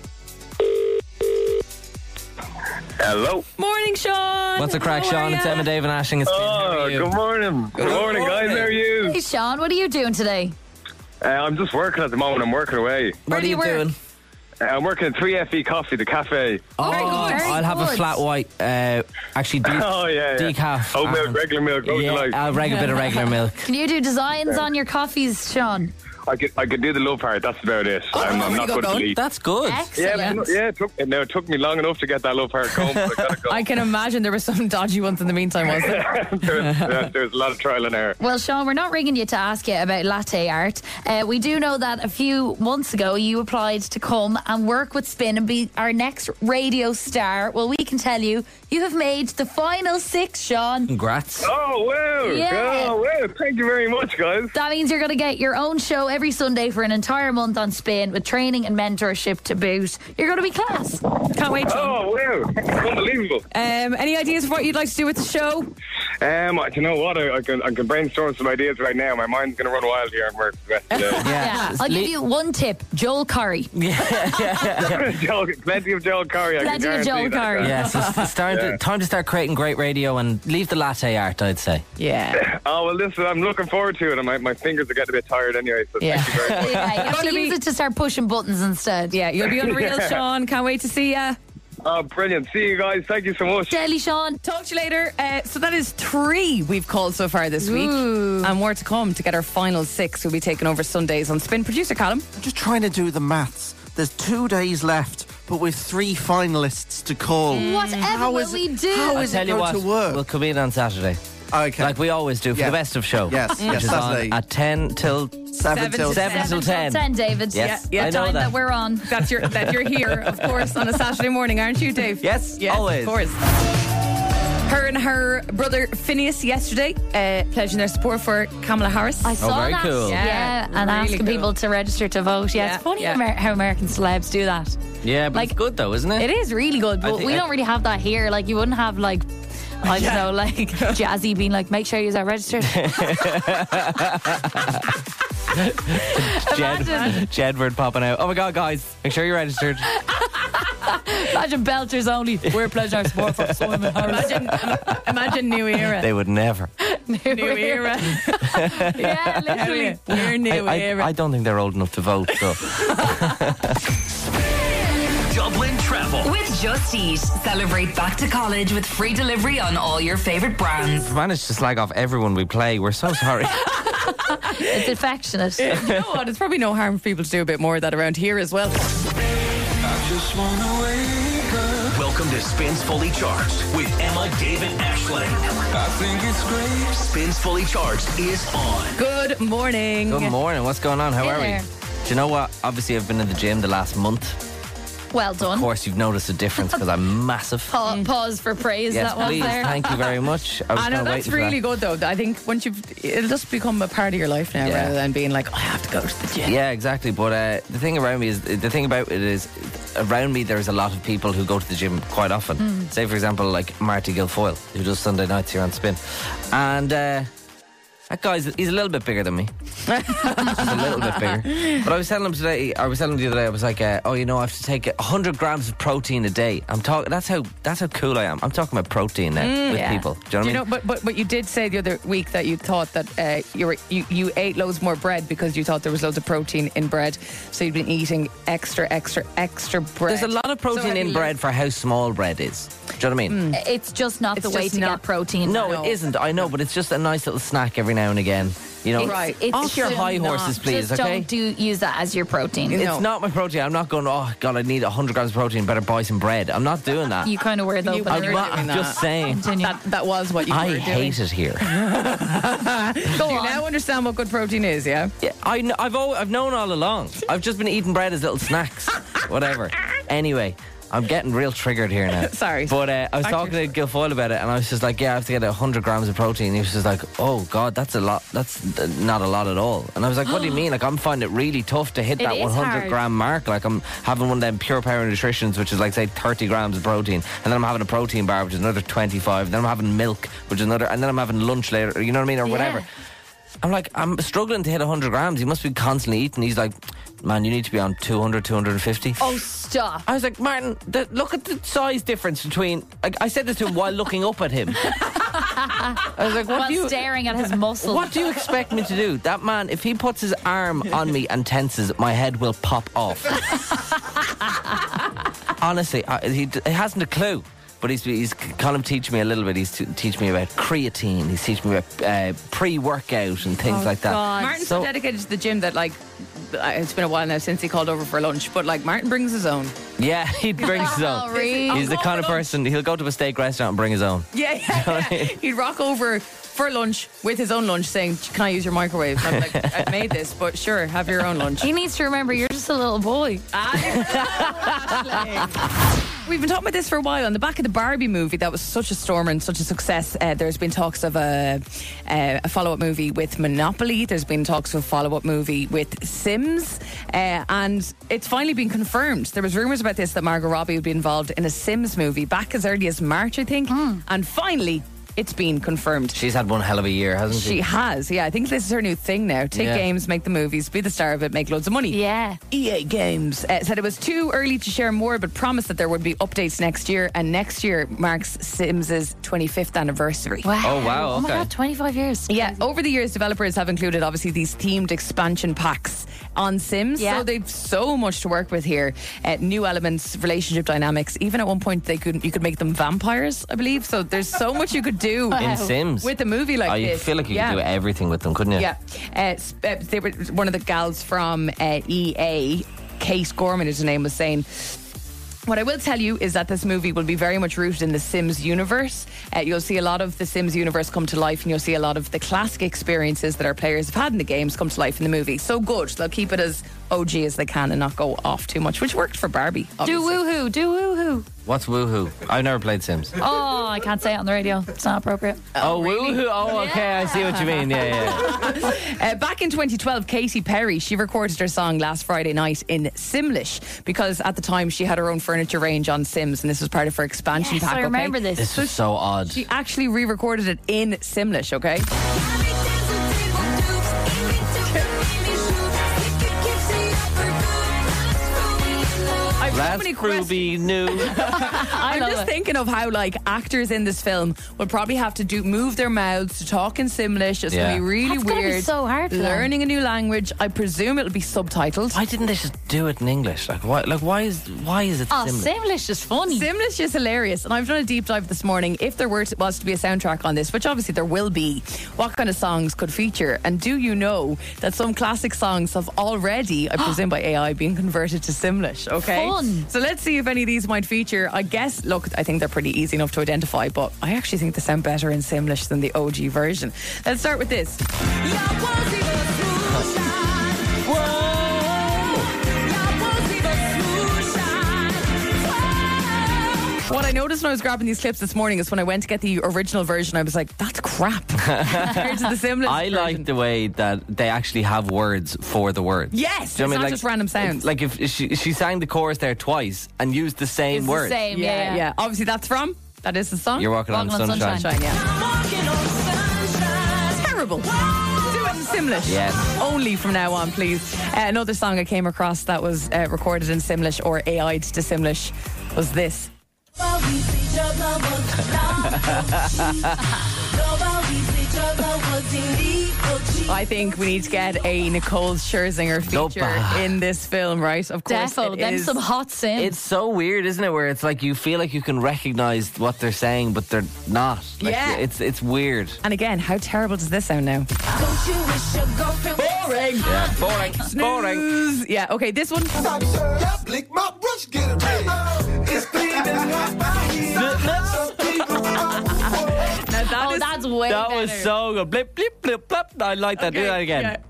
Hello. Morning, Sean. What's the crack, How are Sean? It's ya? Emma, Dave, and Ashing. It's Spin. How Oh, are you? good morning. Good morning, guys. How are you? Hey, Sean, what are you doing today? I'm just working at the moment. I'm working away. What are do you you work? doing? I'm working at 3FE Coffee, the cafe. Oh, Very good. I'll have a good. flat white. Actually, Oh, yeah. decaf. Oat milk, and- regular milk, what would you Yeah, like? a bit of regular milk. Can you do designs on your coffees, Sean? I could do the love part. That's about it. I'm there not you go, good at the Don. lead. That's good. Yeah, Excellent. but it took me long enough to get that love part going. But I gotta go. I can imagine there were some dodgy ones in the meantime, wasn't there? There's a lot of trial and error. Well, Sean, we're not ringing you to ask you about latte art. We do know that a few months ago you applied to come and work with Spin and be our next radio star. Well, we can tell you, you have made the final 6, Sean. Congrats. Oh, wow. Yeah. Oh, wow. Thank you very much, guys. That means you're going to get your own show every Sunday for an entire month on Spin with training and mentorship to boot. You're going to be class. Can't wait, Sean. Oh, wow. Unbelievable. Any ideas for what you'd like to do with the show? You know what? I can brainstorm some ideas right now. My mind's going to run wild here at work the rest of the day. Yeah. I'll give you one tip. Joel Curry. Plenty of Joel Curry. I can Plenty of guarantee Joel that, Curry. guys. Yes, it's time to start creating great radio and leave the latte art, I'd say. Yeah. Oh, well, listen, I'm looking forward to it, and my fingers are getting a bit tired anyway, so Yeah. thank you very much. Yeah, you have to Gonna be- use it to start pushing buttons instead. Yeah, you'll be unreal, Sean. Can't wait to see ya. Oh, brilliant. See you guys. Thank you so much. Deadly Sean. Talk to you later. So that is 3 we've called so far this week. Ooh. And more to come to get our final 6. We'll be taking over Sundays on Spin. Producer Callum. I'm just trying to do the maths. There's 2 days left, but with 3 finalists to call. Whatever How will is we it- do? how I'll is tell it you going what, to work? we'll come in on Saturday. Okay. Like we always do for Yeah. the best of show. Yes, Which yes, is Saturday. on at 10 till 7 till 7 till 10. 10, David. Yes, Yeah, I know time that we're on. That you're here, of course, on a Saturday morning, aren't you, Dave? Yes, always. Of course. Her and her brother Phineas yesterday pledging their support for Kamala Harris. I saw very that. cool. Yeah, and really asking cool. people to register to vote. Yeah, Yeah, it's funny yeah. how American celebs do that. Yeah, but Like- it's good though, isn't it? It is really good, but think we I- don't really have that here. Like, you wouldn't have, like, I don't know, like Jazzy being like, make sure you're registered. Imagine. Jedward popping out. Oh my God, guys, make sure you're registered. Imagine belters only. We're pledging our support for Simon Harris. Imagine New Era. They would never. New Era. Yeah, literally. We're New Era. I don't think they're old enough to vote. So Dublin Travel. With Just Eat, celebrate back to college with free delivery on all your favourite brands. we've managed to slag off everyone we play. We're so sorry. It's affectionate. You know what? It's probably no harm for people to do a bit more of that around here as well. Welcome to Spins Fully Charged with Emma, David, Ashling. I think it's great. Spins Fully Charged is on. Good morning. Good morning. What's going on? How are there. we? Do you know what? Obviously, I've been in the gym the last month. Well done. Of course, you've noticed a difference because I'm massive. Pause for praise. Yes, that one please. there. Thank you very much. I was I know, kinda that's waiting for really that. good though. I think once it'll just become a part of your life now Yeah. rather than being like, I have to go to the gym. Yeah, exactly. But the thing about it is, around me there's a lot of people who go to the gym quite often. Say, for example, like Marty Guilfoyle, who does Sunday nights here on Spin, and that he's a little bit bigger than me. Just a little bit bigger. But I was telling him the other day, I was like, I have to take 100 grams of protein a day. That's how cool I am. I'm talking about protein now with people. Do you know what I mean? But you did say the other week that you thought that you ate loads more bread because you thought there was loads of protein in bread, so you've been eating extra bread. There's a lot of protein in bread for how small bread is. Do you know what I mean? It's just not It's the way just to not- get protein. No, it isn't. I know, but it's just a nice little snack every now and again. You know, Right. off your high horses, please. Just Okay. don't use that as your protein. No. It's not my protein. I'm not going, oh, God, I need 100 grams of protein. Better buy some bread. I'm not doing that. You kind of were though. You but were you're- doing I'm that. just saying. Continue. That was what you I were doing. hate it here. Do you now understand what good protein is, yeah? Yeah, I've known all along. I've just been eating bread as little snacks. Whatever. Anyway, I'm getting real triggered here now. Sorry. But I was talking to Guilfoyle about it, and I was just like, yeah, I have to get 100 grams of protein. He was just like, oh, God, that's a lot. That's not a lot at all. And I was like, what do you mean? Like, I'm finding it really tough to hit It that is 100 hard. gram mark. Like, I'm having one of them Pure Power Nutritions, which is like, say, 30 grams of protein. And then I'm having a protein bar, which is another 25. Then I'm having milk, which is another. And then I'm having lunch later, you know what I mean? Or Yeah. whatever. I'm like, I'm struggling to hit 100 grams. You must be constantly eating. He's like, man, you need to be on 200, 250. Oh, stop. I was like, Martin, look at the size difference between... I said this to him while looking up at him. I was like, While staring at his muscle. what do you expect me to do? That man, if he puts his arm on me and tenses, my head will pop off. Honestly, he hasn't a clue. But he's kind of teaching me a little bit. He's teaching me about creatine. He's teaching me about pre-workout and things like that. God. Martin's so dedicated to the gym that, like, it's been a while now since he called over for lunch, but, like, Martin brings his own. Yeah, he brings his own. Oh, really? He's the kind of person, he'll go to a steak restaurant and bring his own. Yeah. He'd rock over for lunch with his own lunch saying, can I use your microwave? And I'm like, I've made this, but sure, have your own lunch. He needs to remember you're just a little boy. We've been talking about this for a while. On the back of the Barbie movie, that was such a stormer and such a success. There's been talks of a follow-up movie with Monopoly. There's been talks of a follow-up movie with Sims. And it's finally been confirmed. There was rumours about this, that Margot Robbie would be involved in a Sims movie back as early as March, I think. And finally, it's been confirmed. She's had one hell of a year, hasn't she? She has, yeah. I think this is her new thing now. Take Yeah. games, make the movies, be the star of it, make loads of money. Yeah. EA Games said it was too early to share more, but promised that there would be updates next year. And next year marks Sims' 25th anniversary. Wow. Oh, wow, Oh, my okay. God, 25 years. Yeah, over the years, developers have included obviously these themed expansion packs on Sims. Yeah. So they've so much to work with here. New elements, relationship dynamics. Even at one point, you could make them vampires, I believe. So there's so much you could do In Sims. with a movie like You this. feel like you Yeah. could do everything with them, couldn't you? Yeah. They were one of the gals from EA, Kate Gorman, whose name was saying, what I will tell you is that this movie will be very much rooted in the Sims universe. You'll see a lot of the Sims universe come to life, and you'll see a lot of the classic experiences that our players have had in the games come to life in the movie. So good. They'll keep it as OG as they can and not go off too much, which worked for Barbie. Do Obviously. woohoo, do woohoo. What's woohoo? I've never played Sims. Oh, I can't say it on the radio. It's not appropriate. Oh, woohoo. Oh, okay. I see what you mean. Yeah. Back in 2012, Katy Perry, she recorded her song last Friday night in Simlish because at the time she had her own furniture range on Sims, and this was part of her expansion Yes, pack. I remember okay? this. This was so odd. She actually re-recorded it in Simlish, okay? I I've so That's many questions. Ruby new. I'm love just it. thinking of how like actors in this film will probably have to move their mouths to talk in Simlish. It's Yeah. going to be really That's gonna be weird. so hard for them. Learning a new language. I presume it'll be subtitled. Why didn't they just do it in English? Like why? Like why is it Oh, similar? Simlish is funny. Simlish is hilarious, and I've done a deep dive this morning. If there was to be a soundtrack on this, which obviously there will be, what kind of songs could feature? And do you know that some classic songs have already, I presume by AI, been converted to Simlish? Okay, Fun. so let's see if any of these might feature. I guess, look, I think they're pretty easy enough to identify, but I actually think they sound better in Simlish than the OG version. Let's start with this. What I noticed when I was grabbing these clips this morning is when I went to get the original version, I was like, that's crap compared to the Simlish I version. like the way that they actually have words for the words. Yes, Do you know it's what I not mean? just random sounds. Like if she sang the chorus there twice and used the same It's the words. same, Yeah, yeah. yeah. Obviously, that is the song. You're walking on Walking on sunshine. sunshine. Yeah. Terrible. Do it in Simlish. Yes. Only from now on, please. Another song I came across that was recorded in Simlish or AI'd to Simlish was this. I think we need to get a Nicole Scherzinger feature Nope. in this film, right? Of course, Defo, it them is. some hot Sims. It's so weird, isn't it? Where it's like you feel like you can recognize what they're saying, but they're not. Like, Yeah. it's weird. And again, how terrible does this sound now? Boring. Yeah, boring. Boring. Snooze. Yeah. Okay, this one. Now that is- that's way That better. was so good. Blip, blip, blip, blip. I like that. Do that again. Yeah.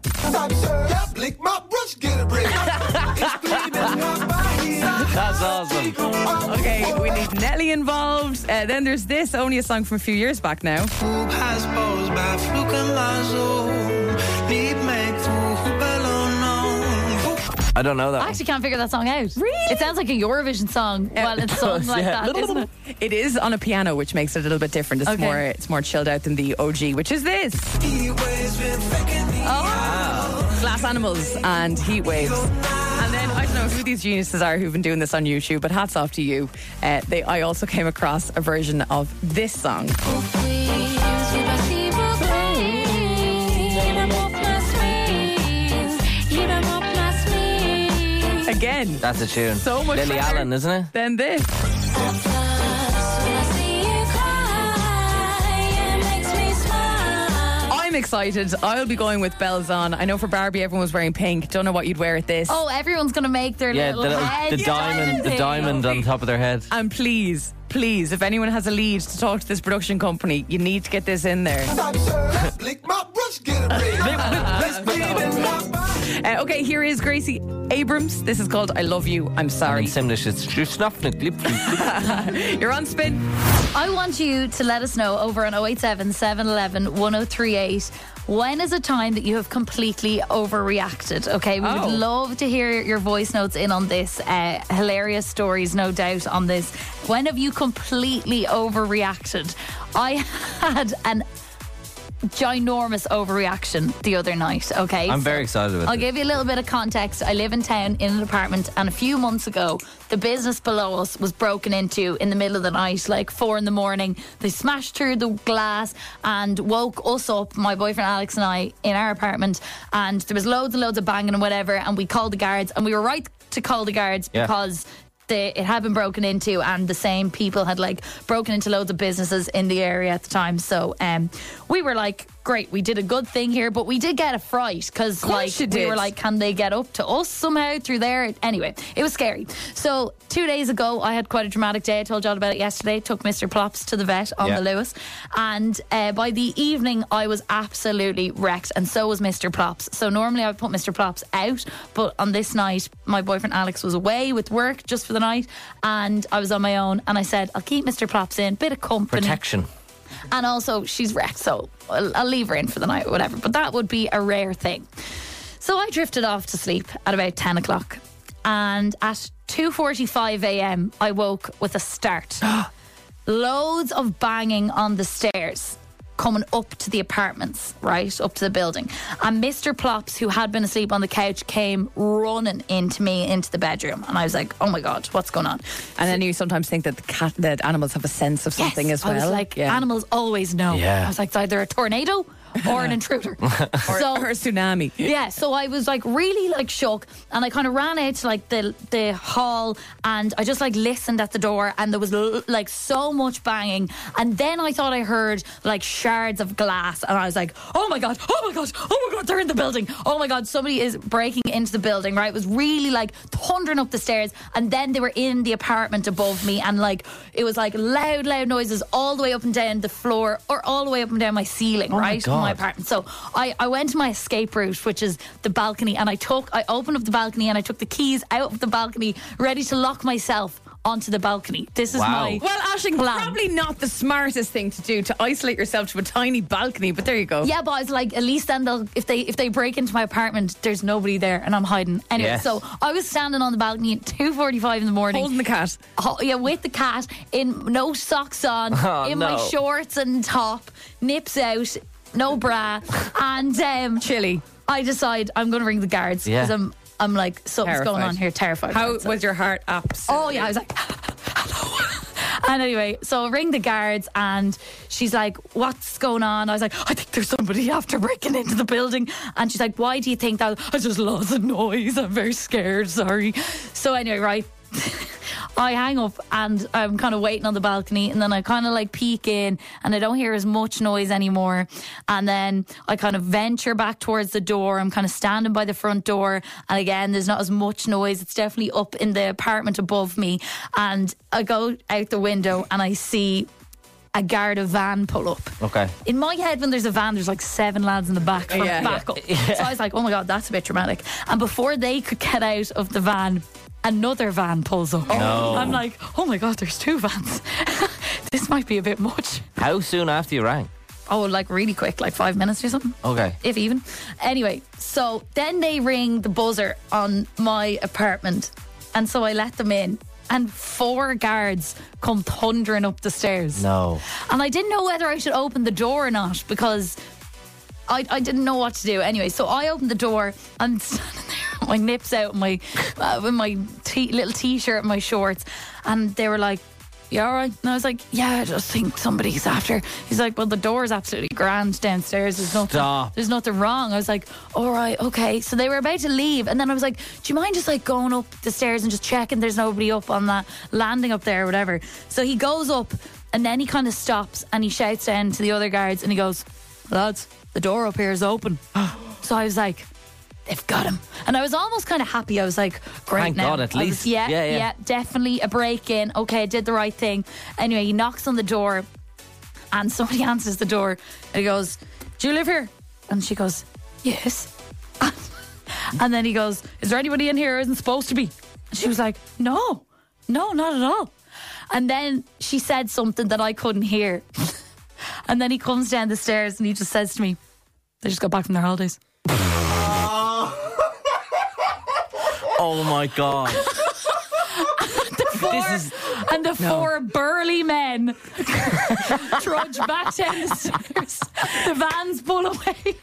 That's awesome. Okay, we need Nelly involved. Then there's this, only a song from a few years back now. I don't know that I one. actually can't figure that song out. Really? It sounds like a Eurovision song. Well, it's sung like yeah. that, isn't it? It is on a piano, which makes it a little bit different. It's Okay. it's more chilled out than the OG, which is this. Glass Animals and Heat Waves. And then I don't know who these geniuses are who've been doing this on YouTube, but hats off to you. I also came across a version of this song. Again, That's a tune. so much Lily better Allen, isn't it? than this. I'm excited. I'll be going with bells on. I know for Barbie everyone was wearing pink. Don't know what you'd wear at this. Oh, everyone's going to make their Yeah, little head. the thing. diamond on top of their head. And please, if anyone has a lead to talk to this production company, you need to get this in there. Okay, here is Gracie Abrams. This is called I Love You, I'm Sorry. In Simlish, it's snuffing it. You're on spin. I want you to let us know over on 087 711 1038. When is a time that you have completely overreacted? Okay, we Oh. would love to hear your voice notes in on this. Hilarious stories, no doubt, on this. When have you completely overreacted? I had an ginormous overreaction the other night. Okay, I'm very excited about I'll this. give you a little bit of context. I live in town in an apartment, and a few months ago, the business below us was broken into in the middle of the night, like 4 a.m. They smashed through the glass and woke us up, my boyfriend Alex and I, in our apartment, and there was loads and loads of banging and whatever, and we called the guards, and we were right to call the guards Yeah. because it had been broken into, and the same people had like broken into loads of businesses in the area at the time. So we were like, great, we did a good thing here, but we did get a fright because like you we did. were like, can they get up to us somehow through there? Anyway, it was scary. So 2 days ago, I had quite a dramatic day. I told you all about it yesterday. Took Mr. Plops to the vet on Yeah. the Lewis, and by the evening, I was absolutely wrecked, and so was Mr. Plops. So normally I would put Mr. Plops out, but on this night, my boyfriend Alex was away with work just for the night, and I was on my own, and I said, I'll keep Mr. Plops in, bit of company. Protection. And also, she's wrecked, so I'll leave her in for the night or whatever. But that would be a rare thing. So I drifted off to sleep at about 10 o'clock. And at 2:45 a.m., I woke with a start. Loads of banging on the stairs. coming up to the apartments, right, up to the building. And Mr. Plops, who had been asleep on the couch, came running into the bedroom. And I was like, oh my God, what's going on? And then you sometimes think that that animals have a sense of something as well. I was like, animals always know. Yeah. I was like, it's either a tornado or an intruder. or a tsunami. Yeah, so I was like really like shook, and I kind of ran out to like the hall, and I just like listened at the door, and there was like so much banging, and then I thought I heard like shards of glass, and I was like, oh my God, they're in the building. Oh my God, somebody is breaking into the building, right? It was really like thundering up the stairs, and then they were in the apartment above me, and like it was like loud noises all the way up and down the floor, or all the way up and down my ceiling, right? God. My apartment. So I went to my escape route, which is the balcony, and I opened up the balcony and I took the keys out of the balcony, ready to lock myself onto the balcony. This is my Well, Aisling, plan. probably not the smartest thing to do to isolate yourself to a tiny balcony, but there you go. Yeah, but I was like, at least then if they break into my apartment, there's nobody there and I'm hiding. Anyway, Yes. so I was standing on the balcony at 2:45 in the morning. Holding the cat. Yeah, with the cat, in no socks on, in my shorts and top, nips out, no bra, and Chilly. I decide I'm going to ring the guards because I'm like, something's going on here, terrified. How was your heart? Absolutely. Oh yeah, I was like, hello. And anyway, so I ring the guards and she's like, what's going on? I was like, I think there's somebody after breaking into the building. And she's like, why do you think that? I just lost a noise. I'm very scared, sorry. So anyway, right. I hang up and I'm kind of waiting on the balcony, and then I kind of like peek in and I don't hear as much noise anymore, and then I kind of venture back towards the door. I'm kind of standing by the front door, and again there's not as much noise. It's definitely up in the apartment above me, and I go out the window and I see a Garda van pull up. Okay. In my head, when there's a van, there's like 7 lads in the back for backup. So I was like, oh my God, that's a bit dramatic. And before they could get out of the van, another van pulls up. No. I'm like, oh my God, there's 2 vans. This might be a bit much. How soon after you rang? Oh, like really quick, like 5 minutes or something. Okay. If even. Anyway, so then they ring the buzzer on my apartment, and so I let them in, and 4 guards come thundering up the stairs. No. And I didn't know whether I should open the door or not, because I didn't know what to do. Anyway, so I opened the door. I'm standing there with my nips out, with my little t-shirt and my shorts, and they were like, you all right? And I was like, yeah, I just think somebody's after. He's like, well, the door's absolutely grand downstairs. There's nothing wrong. I was like, all right, okay. So they were about to leave, and then I was like, do you mind just like going up the stairs and just checking there's nobody up on that landing up there or whatever? So he goes up, and then he kind of stops and he shouts down to the other guards and he goes, lads, the door up here is open. So I was like, they've got him. And I was almost kind of happy. I was like, great. Thank now. God, at least. Yeah, definitely a break in. Okay, I did the right thing. Anyway, he knocks on the door and somebody answers the door and he goes, do you live here? And she goes, yes. And then he goes, is there anybody in here who isn't supposed to be? And she was like, no, not at all. And then she said something that I couldn't hear. And then he comes down the stairs and he just says to me, they just got back from their holidays. Oh my God. And the 4 burly men trudge back down the stairs. The vans pull away.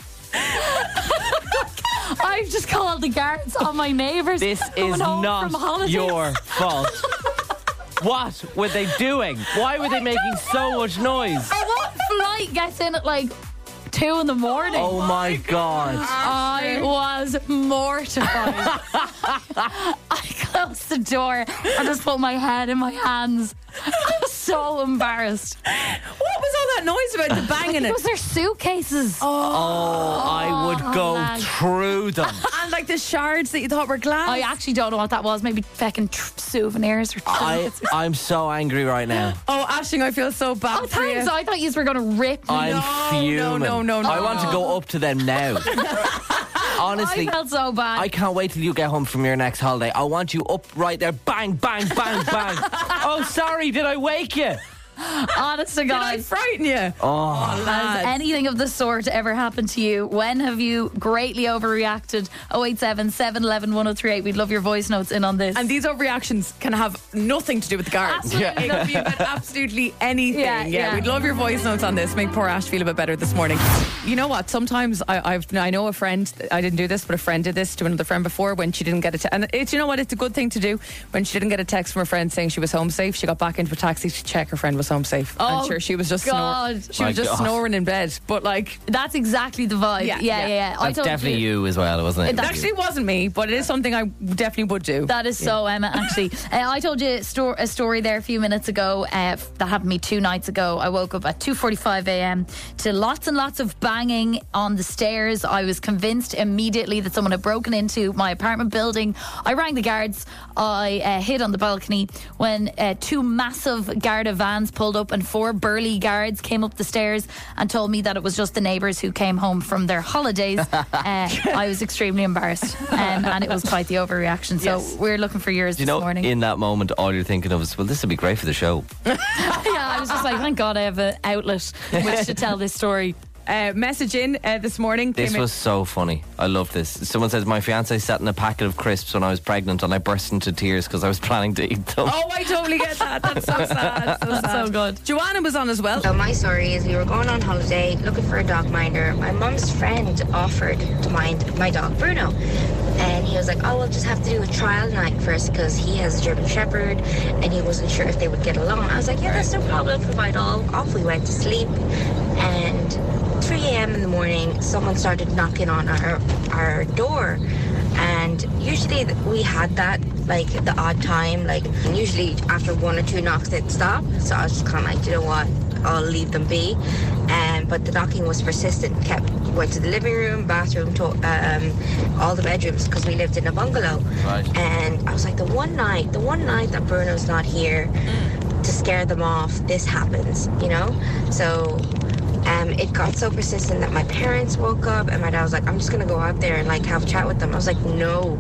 I've just called the guards on my neighbours. This coming is home not from holidays. your fault. What were they doing? Why were they making so much noise? And what flight gets in at like 2 in the morning? Oh my God. I was mortified. I closed the door and just put my head in my hands. I was so embarrassed. What was all that noise about, the banging It it? was their suitcases. Oh, I would go lad. through them. And like the shards that you thought were glass. I actually don't know what that was. Maybe fucking souvenirs or trinkets. I'm so angry right now. Oh, Aisling, I feel so bad Oh, for you. thanks. I thought you were going to rip me. I'm fuming. no. I want to go up to them now. Honestly, I felt so bad. I can't wait till you get home from your next holiday. I want you up right there. Bang, bang, bang, bang. Oh, sorry, did I wake you? Honest to Did I God. frighten you? Oh, Has anything of the sort ever happened to you? When have you greatly overreacted? 087 711 1038. We'd love your voice notes in on this. And these overreactions can have nothing to do with the guards. Absolutely It could be about absolutely anything. Yeah. We'd love your voice notes on this. Make poor Ash feel a bit better this morning. You know what? Sometimes I know a friend, I didn't do this, but a friend did this to another friend before when she didn't get a text. And it's, you know what? It's a good thing to do. When she didn't get a text from her friend saying she was home safe, she got back into a taxi to check her friend was home safe. Oh, I'm sure she was just God. snoring in bed. But like, That's exactly the vibe. Yeah. I that's told definitely you as well, wasn't it? it actually wasn't me, but it is something I definitely would do. That is so Emma, actually. I told you a story there a few minutes ago that happened to me 2 nights ago. I woke up at 2:45 a.m. to lots and lots of banging on the stairs. I was convinced immediately that someone had broken into my apartment building. I rang the guards. I hid on the balcony when 2 massive Garda vans pulled up and 4 burly guards came up the stairs and told me that it was just the neighbours who came home from their holidays. I was extremely embarrassed and it was quite the overreaction. So we're looking for yours You this know, morning. in that moment, all you're thinking of is, well, this would be great for the show. Yeah, I was just like, thank God I have an outlet in which to tell this story. Message in this morning. This was so funny. I love this. Someone says, my fiance sat in a packet of crisps when I was pregnant and I burst into tears because I was planning to eat them. Oh, I totally get that. That's so sad. So sad. So good. Joanna was on as well. So my story is we were going on holiday looking for a dog minder. My mum's friend offered to mind my dog Bruno. And he was like, oh, we'll just have to do a trial night first because he has a German Shepherd and he wasn't sure if they would get along. I was like, yeah, that's no problem. Provide all. Off we went to sleep. And 3 a.m. in the morning, someone started knocking on our door. And usually we had that, like, the odd time. Like, usually after 1 or 2 knocks, they'd stop. So I was just kind of like, you know what? I'll leave them be. But the knocking was persistent. Went to the living room, bathroom, all the bedrooms because we lived in a bungalow. Right. And I was like, the one night that Bruno's not here to scare them off, this happens, you know? So it got so persistent that my parents woke up and my dad was like, I'm just gonna go out there and like have a chat with them. I was like, no,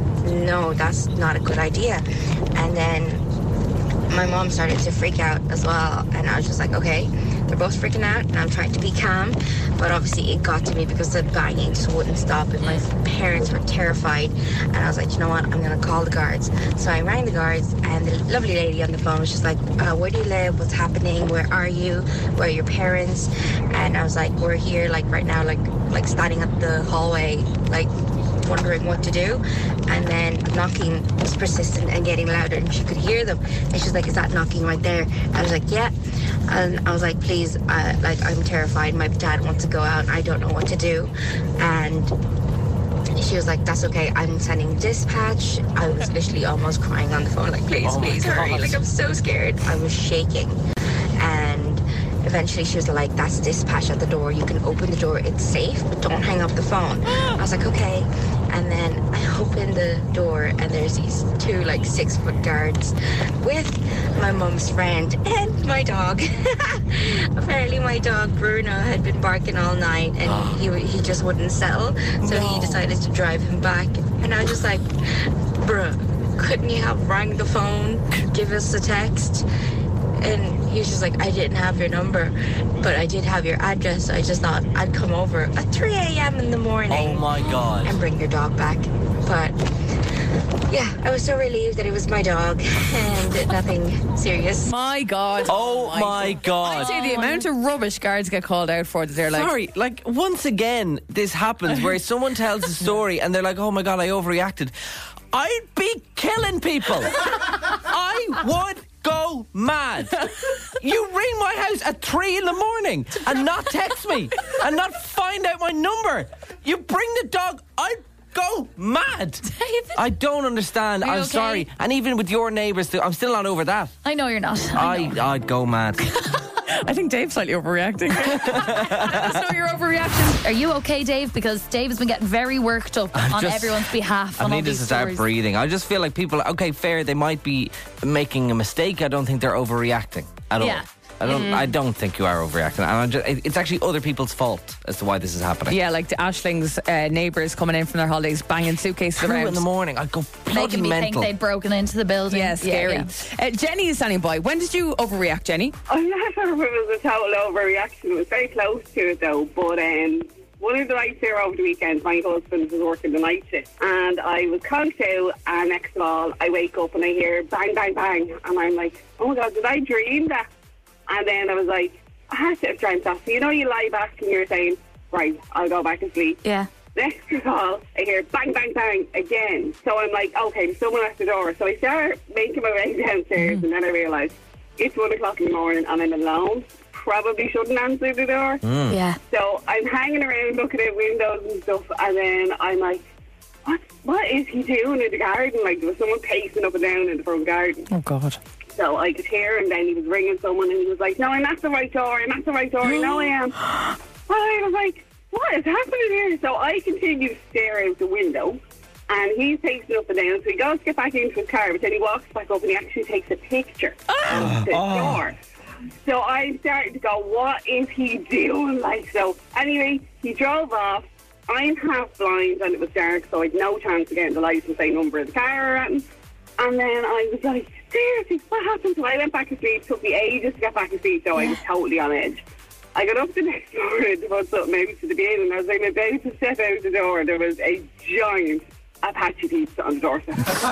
that's not a good idea. And then my mom started to freak out as well, and I was just like, okay, they're both freaking out and I'm trying to be calm, but obviously it got to me because the banging just wouldn't stop and my parents were terrified. And I was like, you know what, I'm gonna call the guards. So I rang the guards and the lovely lady on the phone was just like, where do you live, what's happening, where are you, where are your parents? And I was like, we're here like right now, like standing at the hallway, like wondering what to do. And then knocking was persistent and getting louder and she could hear them, and she's like, is that knocking right there? I was like, yeah. And I was like, please, like, I'm terrified, my dad wants to go out and I don't know what to do. And she was like, that's okay, I'm sending dispatch. I was literally almost crying on the phone, like, please hurry, like, I'm so scared. I was shaking. And eventually she was like, that's dispatch at the door, you can open the door, it's safe, but don't hang up the phone. I was like, okay. And then I opened the door and there's these 2 like 6-foot guards with my mum's friend and my dog. Apparently my dog Bruno had been barking all night and he just wouldn't settle, so he decided to drive him back. And I was just like, bruh, couldn't you have rang the phone, give us a text? And he was just like, I didn't have your number, but I did have your address. So I just thought I'd come over at 3 a.m. in the morning. Oh my God. And bring your dog back. But yeah, I was so relieved that it was my dog and nothing serious. My God. Oh my God. I'd say the amount of rubbish guards get called out for that they're like, Sorry, like, once again, this happens where someone tells a story and they're like, oh my God, I overreacted. I'd be killing people. I would go mad. You ring my house at 3 a.m. and not text me and not find out my number. You bring the dog, I'd go mad. David. I don't understand. Are you I'm okay? sorry. And even with your neighbours, I'm still not over that. I know you're not. I'd go mad. I think Dave's slightly overreacting. Let us know your overreaction. Are you okay, Dave? Because Dave has been getting very worked up on everyone's behalf. I on all need to these start stories. breathing. I just feel like people, okay, fair, they might be making a mistake. I don't think they're overreacting at all. Yeah. I don't think you are overreacting. And it's actually other people's fault as to why this is happening. Yeah, like the Ashling's neighbours coming in from their holidays, banging suitcases 2 around in the morning, I'd go bloody Making me mental. think they'd broken into the building. Yeah, scary. Jenny is standing by. When did you overreact, Jenny? I'm not sure if it was a total overreaction. It was very close to it though. But one of the nights here over the weekend, my husband was working the night shift, and I was conked out. And next of all, I wake up and I hear bang, bang, bang, and I'm like, "Oh my God, did I dream that?" And then I was like, "I had to have dreamt that." So you know, you lie back and you're saying, "Right, I'll go back and sleep." Yeah. Next of all, I hear bang, bang, bang again. So I'm like, okay, someone at the door. So I start making my way downstairs, and then I realise it's 1 o'clock in the morning and I'm alone. Probably shouldn't answer the door. Yeah. So I'm hanging around looking at windows and stuff, and then I'm like, what is he doing in the garden? Like, there was someone pacing up and down in the front garden. Oh, God. So I could hear him, then he was ringing someone, and he was like, "No, I'm at the right door, I'm at the right door." "No, I am." I was like, what is happening here? So I continue to stare out the window, and he's pacing up and down. So he goes to get back into his car, but then he walks back up and he actually takes a picture of the door. So I'm starting to go, what is he doing? Like, so anyway, he drove off. I'm half blind and it was dark, so I had no chance of getting the license plate number of the car or anything. And then I was like, seriously, what happened? So I went back to sleep. It took me ages to get back to sleep, so I was totally on edge. I got up the next morning to put something out to the bin, and I was like, about to step out the door, there was a giant Apache pizza on the doorstep.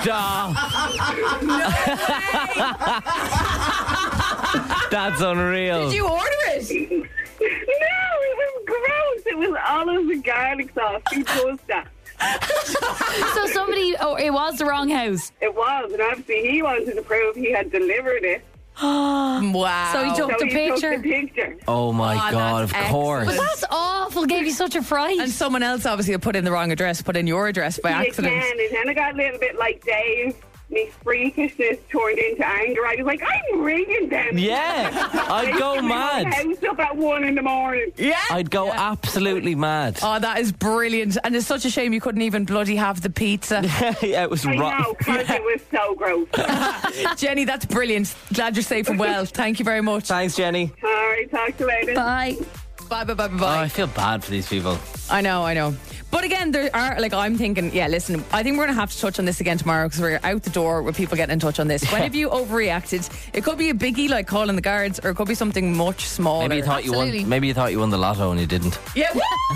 That's unreal. Did you order it? No, it was gross. It was olives and garlic sauce. Who does that? So it was the wrong house. It was, and obviously he wanted to prove he had delivered it. Wow. So he took the picture. Oh my God, that's of course. But that's awful. Gave you such a fright. And someone else obviously had put in the wrong address, put in your address by accident. Again, and then I got a little bit like Dave. My freakishness turned into anger. I was like, I'm ringing them. Yeah, I'd go mad. House up at 1 in the morning. Yeah. I'd go absolutely mad. Oh, that is brilliant. And it's such a shame you couldn't even bloody have the pizza. Yeah, it was I rotten. know, because it was so gross. Jenny, that's brilliant. Glad you're safe and well. Thank you very much. Thanks, Jenny. All right, talk to you later. Bye. Bye, bye, bye, bye, Oh, bye. I feel bad for these people. I know. But again, there are, like, I'm thinking, yeah, listen, I think we're going to have to touch on this again tomorrow because we're out the door with people getting in touch on this. When have you overreacted? It could be a biggie like calling the guards, or it could be something much smaller. Maybe you thought you won the lotto and you didn't. Yeah.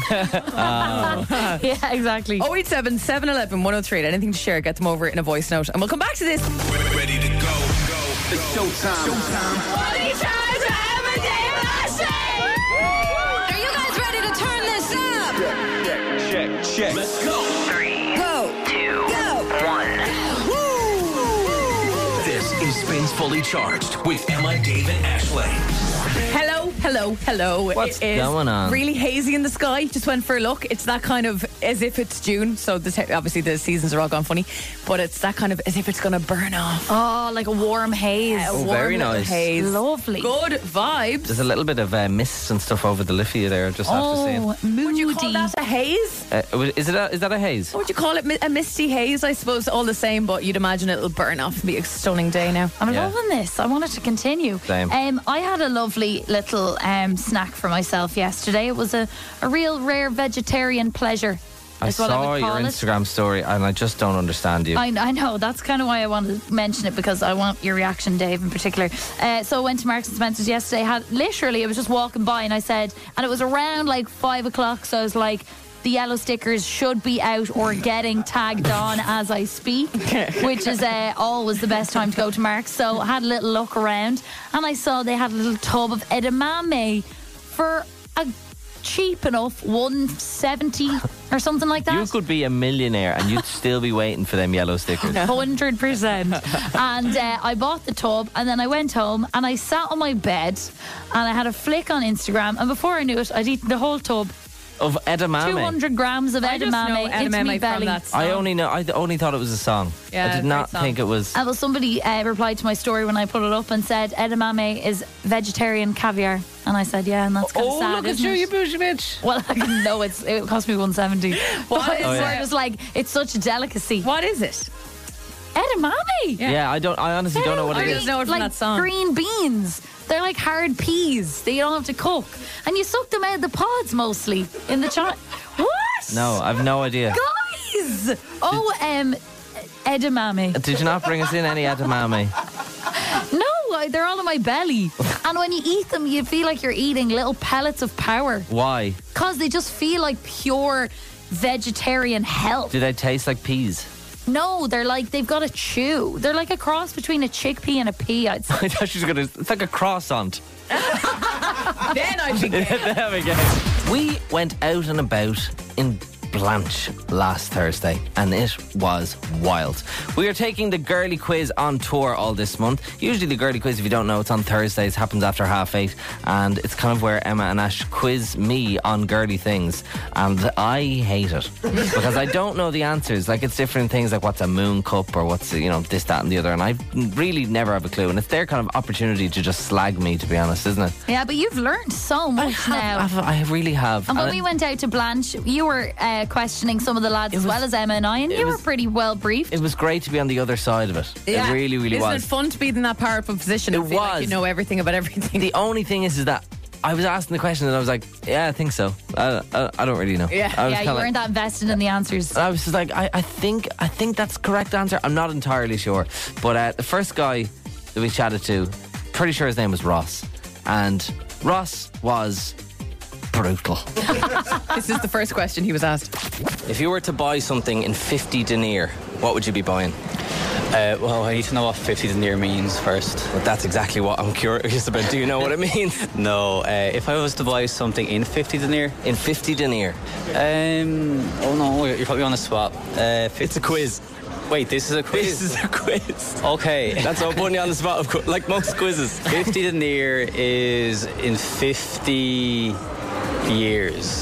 Yeah, exactly. 087 711 103. Anything to share, get them over in a voice note. And we'll come back to this. Ready to go. It's showtime. Are you guys ready to turn this up? Check. Let's go. 3, go, 2, go, 1. This is Spins Fully Charged with Emma, Dave, and Ashling. Hello. What's It is going on? really hazy in the sky. Just went for a look. It's that kind of as if it's June. So obviously the seasons are all gone funny. But it's that kind of as if it's going to burn off. Oh, like a warm haze. A warm very little nice. Haze. Lovely. Good vibes. There's a little bit of mist and stuff over the Liffey there, just after seeing. Moody. Would you call that a haze? Is that a haze? What would you call it? A misty haze, I suppose. All the same, but you'd imagine it'll burn off and be a stunning day now. I'm Yeah. loving this. I want it to continue. Same. I had a lovely little snack for myself yesterday. It was a real rare vegetarian pleasure. I is what I saw would your call it. Instagram story and I just don't understand you. I know, that's kind of why I wanted to mention it, because I want your reaction, Dave, in particular. So I went to Marks and Spencer's yesterday. I was just walking by and I said, and it was around like 5 o'clock, so I was like, the yellow stickers should be out or getting tagged on as I speak, which is always the best time to go to Marks. So I had a little look around and I saw they had a little tub of edamame for a cheap enough $1.70 or something like that. You could be a millionaire and you'd still be waiting for them yellow stickers. 100%. And I bought the tub and then I went home and I sat on my bed and I had a flick on Instagram, and before I knew it, I'd eaten the whole tub. Of edamame. 200 grams of I just know edamame into edamame my from belly. that song. I only thought it was a song. Yeah, I did great not song. think it was. Well, somebody replied to my story when I put it up and said edamame is vegetarian caviar, and I said yeah, and that's kind of sad. Look at isn't you, it? you bougie bitch. Well, I didn't know it cost me $1.70. What But is it's it? where it was like, it's such a delicacy. What is it? Edamame. Yeah, I honestly don't know what I it just is. know it from like that song. green beans. They're like hard peas that you don't have to cook. And you suck them out of the pods mostly in the What? No, I've no idea. Guys! Edamame. Did you not bring us in any edamame? No, they're all in my belly. And when you eat them, you feel like you're eating little pellets of power. Why? Because they just feel like pure vegetarian health. Do they taste like peas? No, they've got a chew. They're like a cross between a chickpea and a pea, I'd say. I thought she was going to... It's like a croissant. Then I'd be There we go. We went out and about in Blanche last Thursday, and it was wild. We are taking the girly quiz on tour all this month. Usually the girly quiz, if you don't know, it's on Thursdays, happens after 8:30, and it's kind of where Emma and Ash quiz me on girly things, and I hate it because I don't know the answers. Like, it's different things, like what's a moon cup or what's, this, that and the other, and I really never have a clue, and it's their kind of opportunity to just slag me, to be honest, isn't it? Yeah, but you've learned so much now. I really have. And when we went out to Blanche, you were questioning some of the lads as well as Emma and I, and you were pretty well briefed. It was great to be on the other side of it. Yeah. It really, really Isn't was. it fun to be in that powerful position? It and feel like was. you know everything about everything. The only thing is that I was asking the question and I was like, yeah, I think so. I don't really know. Yeah. I was Yeah, you weren't that invested in the answers. I was just like, I think that's the correct answer. I'm not entirely sure. But the first guy that we chatted to, pretty sure his name was Ross. And Ross was brutal. This is the first question he was asked. If you were to buy something in 50 denier, what would you be buying? Well, I need to know what 50 denier means first. Well, that's exactly what I'm curious about. Do you know what it means? No, if I was to buy something in 50 denier? In 50 denier? Oh no, you're probably on the spot. It's a quiz. Wait, this is a quiz? This is a quiz. Okay. That's what I'm putting you on the spot, like most quizzes. 50 denier is in 50 years.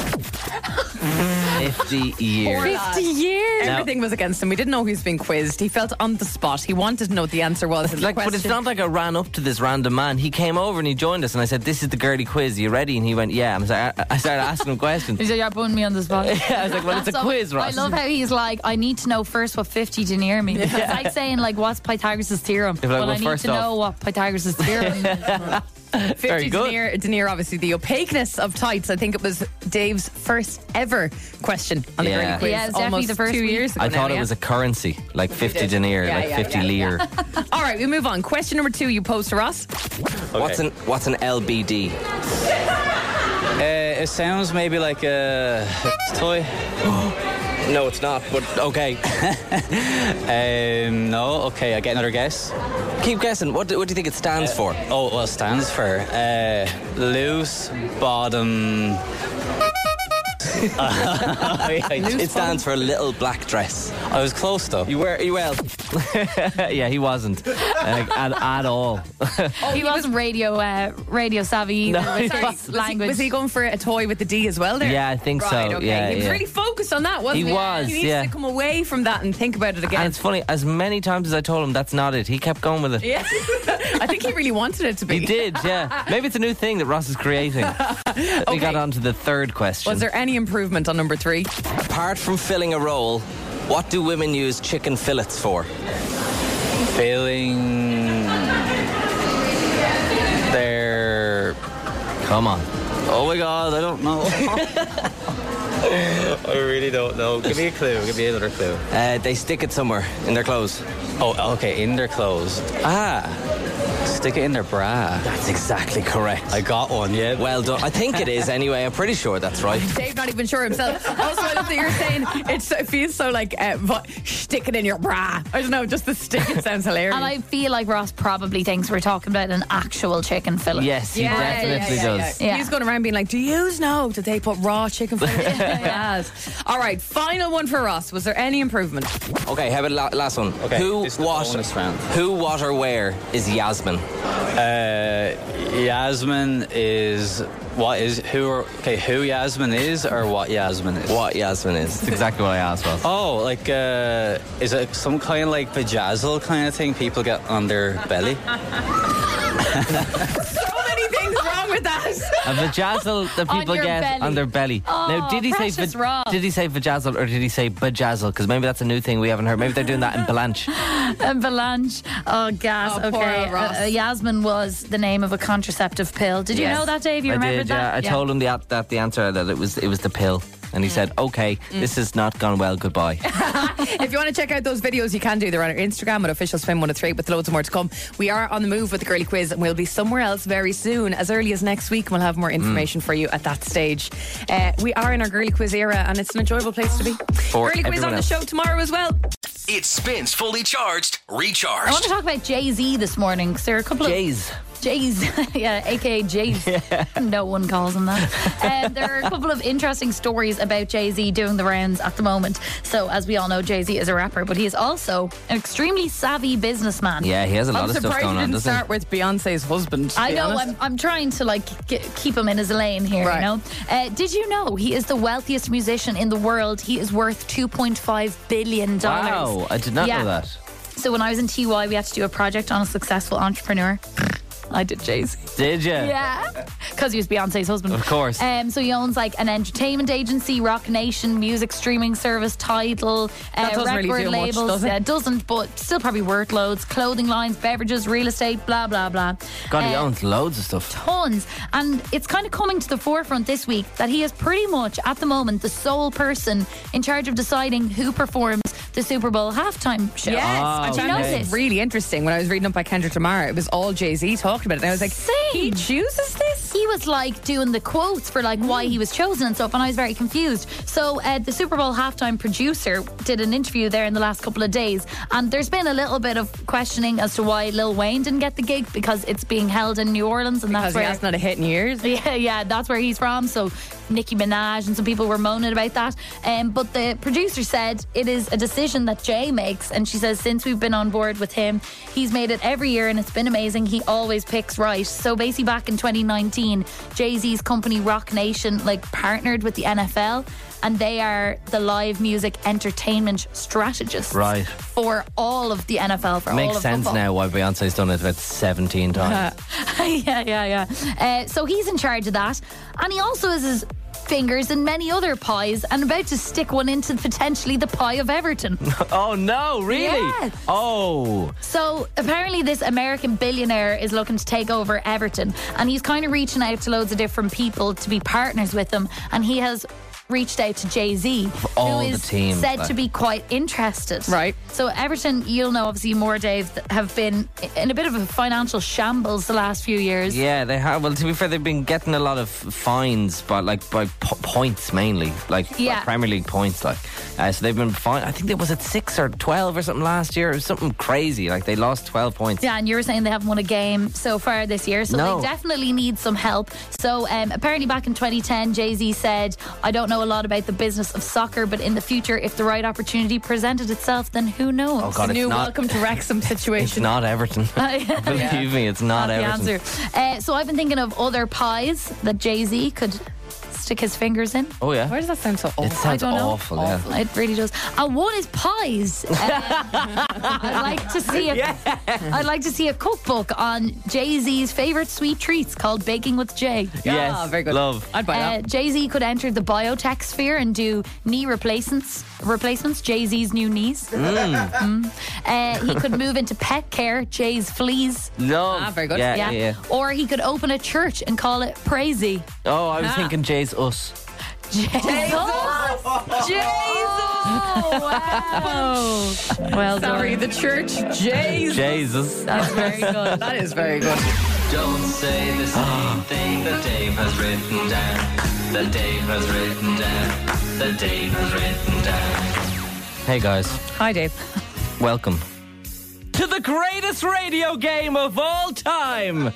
50 years. 50 years. Everything was against him. We didn't know he was being quizzed. He felt on the spot. He wanted to know what the answer was. Like, but it's not like I ran up to this random man. He came over and he joined us, and I said, "This is the girly quiz. Are you ready?" And he went, "Yeah." I started asking him questions. He said, "You're putting me on the spot." Yeah, I was like, "Well, it's a quiz, Ross." I love how he's like, "I need to know first what 50 denier means." It's like saying, like, what's Pythagoras' theorem? Well, I need first to off- know what Pythagoras' theorem is. 50 Very good. denier, obviously the opaqueness of tights. I think it was Dave's first ever question on the Yeah. girly quiz. Yeah, it's definitely almost the first 2 week. years ago. I thought now, it was a currency, like 50 denier, Yeah, like yeah, 50 yeah, lire. All right, we move on. Question number 2 you posed to Ross. Okay. What's an LBD? It sounds maybe like a toy. No, it's not, but okay. No, okay, I get another guess. Keep guessing. What do you think it stands for? Oh, well, it stands for loose bottom. It stands for little black dress. I was close though. You well. Yeah, he wasn't at all. He wasn't radio savvy either. No, with he his wasn't. language. Was he going for a toy with the D as well there? Yeah, I think so. Right, okay. Yeah, he was yeah. really focused on that, wasn't he? He was, He needs yeah. to come away from that and think about it again. And it's funny, as many times as I told him that's not it, he kept going with it. Yeah. I think he really wanted it to be. He did, yeah. Maybe it's a new thing that Ross is creating. We got on to the third question. Was there any improvement on number 3? Apart from filling a roll, what do women use chicken fillets for? Filling their. Come on. Oh my god, I don't know. I really don't know. Give me a clue. Give me another clue. They stick it somewhere in their clothes. Oh, okay, in their clothes. Stick it in their bra. That's exactly correct. I got one, yeah. Well done. I think it is anyway. I'm pretty sure that's right. Dave not even sure himself. Also, I love that you're saying it feels so like stick it in your bra. I don't know, just the stick. It sounds hilarious. And I feel like Ross probably thinks we're talking about an actual chicken fillet. Yes, he definitely does. Yeah. He's going around being like, "Do you know that they put raw chicken fillet?" Yes. All right, final one for Ross. Was there any improvement? Okay, how about last one? Okay, Who, this is the what, bonus round. who, what, or where is Yasmin? Yasmin is who Yasmin is or what Yasmin is? What Yasmin is? That's exactly what I asked, Ross. Oh, like is it some kind of like vajazzle kind of thing people get on their belly? So many things wrong with with that. A vajazzle that On people your get belly. on their belly. Oh, Now, did he say precious Rob. did he say vajazzle or did he say bajazzle? Because maybe that's a new thing we haven't heard. Maybe they're doing that in Blanche. Avalanche. Oh, gas. Oh, poor okay. old Ross. Yasmin was the name of a contraceptive pill. Did you Yes. know that, Dave? You I remembered did, yeah. that? I told him the answer that it was the pill. And he said, okay, this has not gone well, goodbye. If you want to check out those videos, you can do. They're on our Instagram at official Spin 103 with loads more to come. We are on the move with the girly quiz and we'll be somewhere else very soon. As early as next week, we'll have more information for you at that stage. We are in our girly quiz era and it's an enjoyable place to be. For Girly quiz everyone on the else. show tomorrow as well. It spins fully charged, I want recharged. to talk about Jay-Z this morning because there are a couple of Jays. Jays, yeah, aka Jays. No one calls him that. There are a couple of interesting stories about Jay-Z doing the rounds at the moment. So, as we all know, Jay-Z is a rapper, but he is also an extremely savvy businessman. Yeah, he has a lot I'm of stuff surprised going you on, didn't doesn't he? start with Beyonce's husband. to I be know, honest. I'm trying to keep him in his lane here, Right. you know. Did you know he is the wealthiest musician in the world? He is worth $2.5 billion. Wow, I did not know that. So when I was in TY, we had to do a project on a successful entrepreneur. I did Jay-Z. Did you? Yeah, because he was Beyonce's husband. Of course. So he owns an entertainment agency, Rock Nation, music streaming service, Tidal, That doesn't record really do much, labels. does it? Doesn't, but still probably worth loads. Clothing lines, beverages, real estate, blah blah blah. God, he owns loads of stuff. Tons. And it's kind of coming to the forefront this week that he is pretty much at the moment the sole person in charge of deciding who performs the Super Bowl halftime show. Yes, Oh, I Did you found know this this? really interesting. When I was reading up by Kendrick Lamar, it was all Jay-Z talking about it. And I was like, Same. he chooses this? He was doing the quotes for why he was chosen and stuff, and I was very confused. So the Super Bowl halftime producer did an interview there in the last couple of days, and there's been a little bit of questioning as to why Lil Wayne didn't get the gig because it's being held in New Orleans, and Because that's he where hasn't had a hit in years. yeah, that's where he's from. So Nicki Minaj and some people were moaning about that. But the producer said it is a decision that Jay makes, and she says since we've been on board with him, he's made it every year and it's been amazing. He always picks right. So basically back in 2019, Jay-Z's company Rock Nation partnered with the NFL, and they are the live music entertainment strategist Right. for all of the NFL, for all Makes of sense football. now why Beyonce's done it about 17 times. yeah. So he's in charge of that, and he also has his fingers in many other pies, and about to stick one into potentially the pie of Everton. Oh no, really? Yes. Oh. So apparently this American billionaire is looking to take over Everton, and he's kind of reaching out to loads of different people to be partners with him, and he has reached out to Jay-Z, all who the is teams, said to be quite interested. Right. So Everton, you'll know obviously more, Dave, have been in a bit of a financial shambles the last few years. Yeah, they have. Well, to be fair, they've been getting a lot of fines, but by points mainly, by Premier League points. So they've been fined. I think there was at 6 or 12 or something last year. It was something crazy. They lost 12 points. Yeah, and you were saying they haven't won a game so far this year, so No. they definitely need some help. So apparently back in 2010, Jay-Z said, I don't know a lot about the business of soccer, but in the future, if the right opportunity presented itself, then who knows? Oh, God, New it's not, welcome to Wrexham it's situation. not Everton. Believe me, it's not The Everton. answer. So I've been thinking of other pies that Jay-Z could stick his fingers in. Oh, yeah. Why does that sound so awful? It sounds I don't know. awful, yeah. It really does. And one is pies. I'd like to see I'd like to see a cookbook on Jay-Z's favorite sweet treats called Baking with Jay. Yes, very good. love. I'd buy that. Jay-Z could enter the biotech sphere and do knee replacements. Jay-Z's new knees. He could move into pet care. Jay's fleas. Love. very good. Yeah. Or he could open a church and call it Praisey. Oh, I was thinking Jay's Us. Jesus. Wow. Well Sorry, done. the church. Jesus. Jesus. That's very good. That is very good. Don't say the same thing that Dave has written down. That Dave has written down. That Dave has written down. Hey, guys. Hi, Dave. Welcome to the greatest radio game of all time.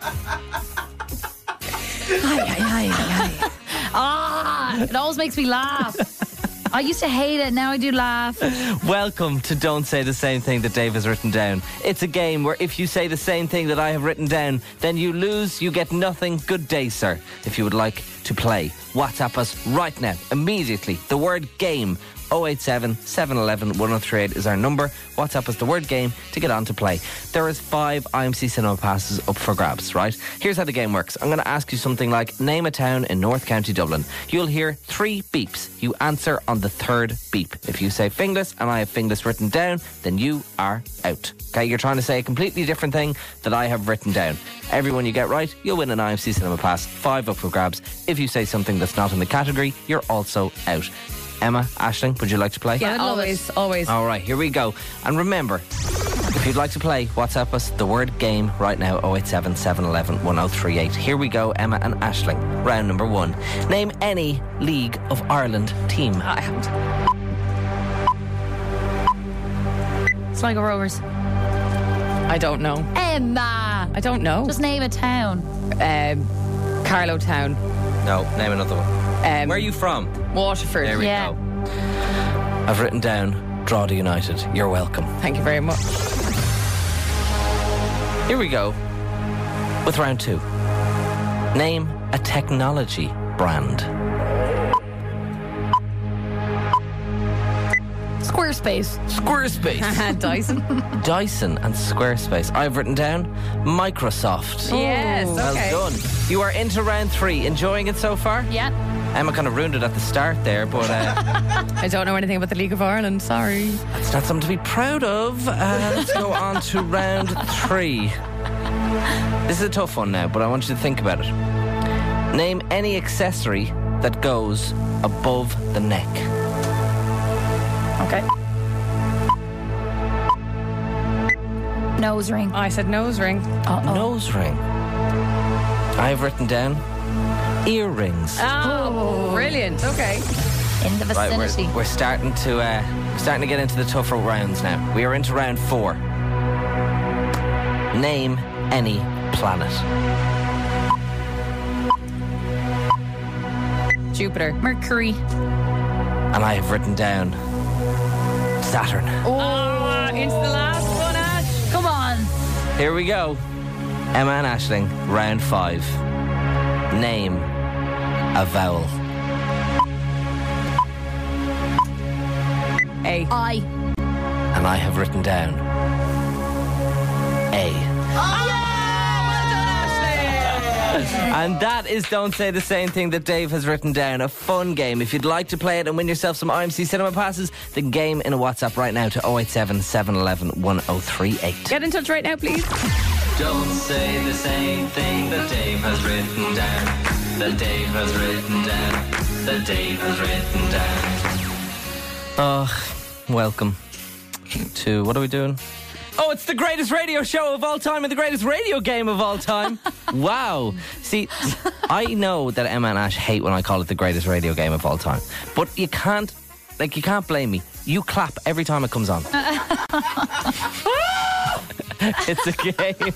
It always makes me laugh. I used to hate it, now I do laugh. Welcome to Don't Say the Same Thing That Dave Has Written Down. It's a game where if you say the same thing that I have written down, then you lose, you get nothing. Good day, sir. If you would like to play, WhatsApp us right now, immediately. The word game, 087 711 1038 is our number. WhatsApp us the word game to get on to play. There is 5 IMC Cinema passes up for grabs, right? Here's how the game works. I'm going to ask you something like, name a town in North County Dublin. You'll hear 3 beeps. You answer on the 3rd beep. If you say Finglas and I have Finglas written down, then you are out. Okay, you're trying to say a completely different thing that I have written down. Everyone you get right, you'll win an IMC Cinema pass. 5 up for grabs. If you say something that's not in the category, you're also out. Emma, Aisling, would you like to play? Yeah, always. All right, here we go. And remember, if you'd like to play, WhatsApp us the word game right now, 087 711 1038. Here we go, Emma and Aisling. Round number 1. Name any League of Ireland team. I haven't. Sligo Rovers. I don't know. Emma. I don't know. Just name a town. Carlow Town. No, name another one. Where are you from? Waterford. There we go. I've written down Drogheda United. You're welcome. Thank you very much. Here we go with round 2. Name a technology brand. Squarespace. Dyson. Dyson and Squarespace. I've written down Microsoft. Yes, Well okay. done. You are into round 3. Enjoying it so far? Yeah. Emma kind of ruined it at the start there, but I don't know anything about the League of Ireland, sorry. that's not something to be proud of. Let's go on to round 3. This is a tough one now, but I want you to think about it. Name any accessory that goes above the neck. Okay. Nose ring. I said nose ring. Nose ring. I've written down earrings. Oh, brilliant. Okay. In the Right, vicinity. we're starting to get into the tougher rounds now. We are into round 4. Name any planet. Jupiter. Mercury. And I have written down Saturn. Oh, into the last one, Ash. Come on. Here we go. Emma and Aisling, round 5. Name a vowel. A. I. And I have written down A. And that is Don't Say the Same Thing that Dave has written down. A fun game. If you'd like to play it and win yourself some IMC Cinema passes, the game in a WhatsApp right now to 087 711 1038. Get in touch right now, please. Don't say the same thing that Dave has written down. That Dave has written down. That Dave has written down. Oh, welcome to, what are we doing? Oh, it's the greatest radio show of all time and the greatest radio game of all time. Wow. See, I know that Emma and Ash hate when I call it the greatest radio game of all time. But you can't blame me. You clap every time it comes on. It's a game.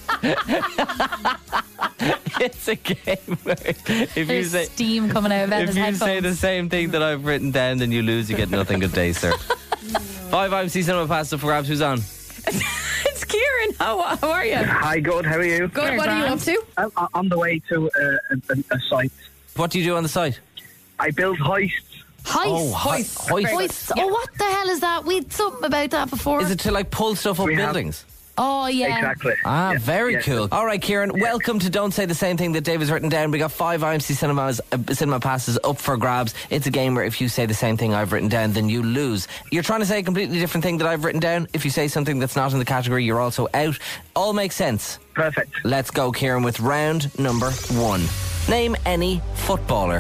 It's a game. There's steam coming out of Emma's If you headphones. say the same thing that I've written down, then you lose. You get nothing. Good day, sir. 5 IMC Cinema Pass up for grabs. Who's on? It's Kieran. How are you? Hi, good. How are you? Good. What are you up to? I'm on the way to a site. What do you do on the site? I build hoists. Hoist. Hoist. Hoist. Oh, what the hell is that? We had something about that before. Is it to like pull stuff up buildings? Oh, yeah. Exactly. Ah, Yeah, very yeah. cool. All right, Kieran, welcome to Don't Say the Same Thing that Dave has written down. We got 5 IMC cinema passes up for grabs. It's a game where if you say the same thing I've written down, then you lose. You're trying to say a completely different thing that I've written down. If you say something that's not in the category, you're also out. All makes sense. Perfect. Let's go, Kieran, with round number 1. Name any footballer.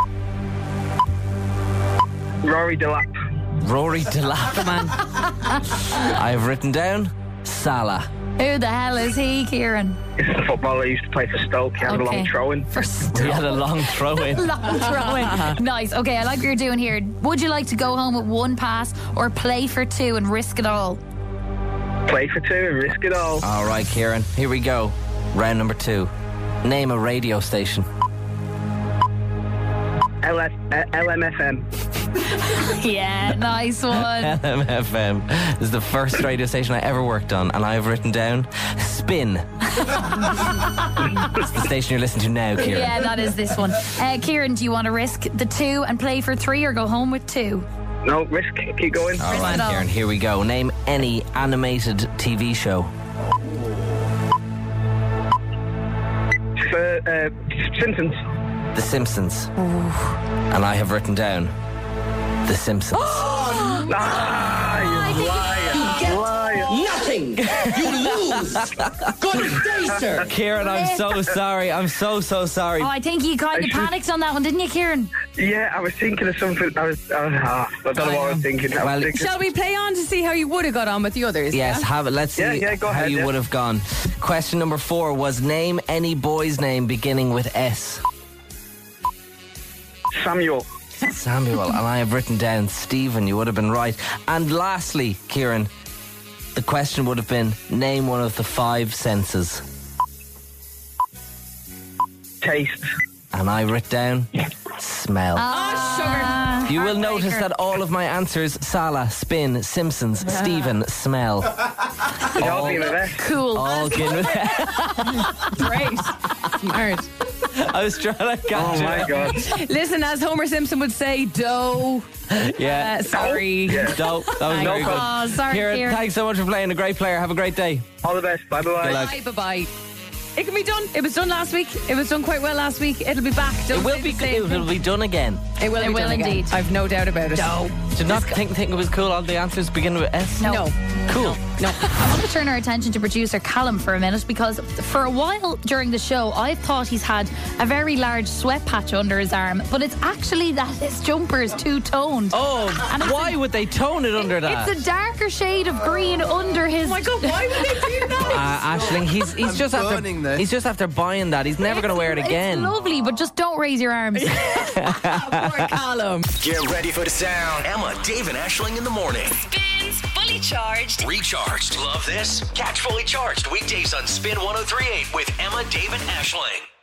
Rory Delap. Rory Delap. Man. I've written down Salah. Who the hell is he, Kieran? This is a footballer who used to play for Stoke. He had a long throw-in. For He Stoke. had a long throw-in. Long throw-in. Nice. Okay, I like what you're doing here. Would you like to go home with 1 pass or play for 2 and risk it all? Play for 2 and risk it all. All right, Kieran, here we go. Round number 2. Name a radio station. LMFM. Yeah, nice one. LMFM is the first radio station I ever worked on, and I've written down Spin. It's the station you're listening to now, Kieran. Yeah, that is this one. Kieran, do you want to risk the 2 and play for 3 or go home with 2? No, risk. Keep going. All right, Kieran, here we go. Name any animated TV show. Simpsons. The Simpsons. And I have written down The Simpsons. Nothing. You lose. Good day, sir. Kieran, I'm so sorry. I'm so sorry. Oh, I think you kind of panicked on that one, didn't you, Kieran? Yeah, I was thinking of something. I don't know what I was thinking. Shall we play on to see how you would have got on with the others? Yes, have it. Let's see go how ahead, you would have gone. Question number 4 was name any boy's name beginning with S. Samuel. Samuel, and I have written down Stephen. You would have been right. And lastly, Kieran, the question would have been name one of the 5 senses. Taste. And I wrote down smell. Sugar. You will notice that all of my answers, Salah, Spin, Simpsons, Stephen, Smell. Cool. All begin with Great. Smart. I was trying to catch Oh my God. Listen, as Homer Simpson would say, dough. Yeah. Sorry. Dope. That was very good. Oh, sorry, Kieran, Kieran. thanks so much for playing. A great player. Have a great day. All the best. Bye bye. Good luck. Bye. It can be done. It was done last week. It was done quite well last week. It'll be back. It will be done again. It will be done indeed. again. I've no doubt about it. No. Did you not think it was cool all the answers begin with S? No. Cool. No. I want to turn our attention to producer Callum for a minute, because for a while during the show I've thought he's had a very large sweat patch under his arm, but it's actually that his jumper is two-toned. Oh, why would they tone it under that? It's a darker shade of green under his... Oh my God, why would they do that? Aisling, he's just after buying that. He's never going to wear it again. It's lovely, but just don't raise your arms. Poor Callum. Get ready for the sound. Emma, Dave, and Aisling in the morning. Spins Fully Charged. Recharged. Love this? Catch Fully Charged weekdays on Spin 103.8 with Emma, Dave, and Aisling.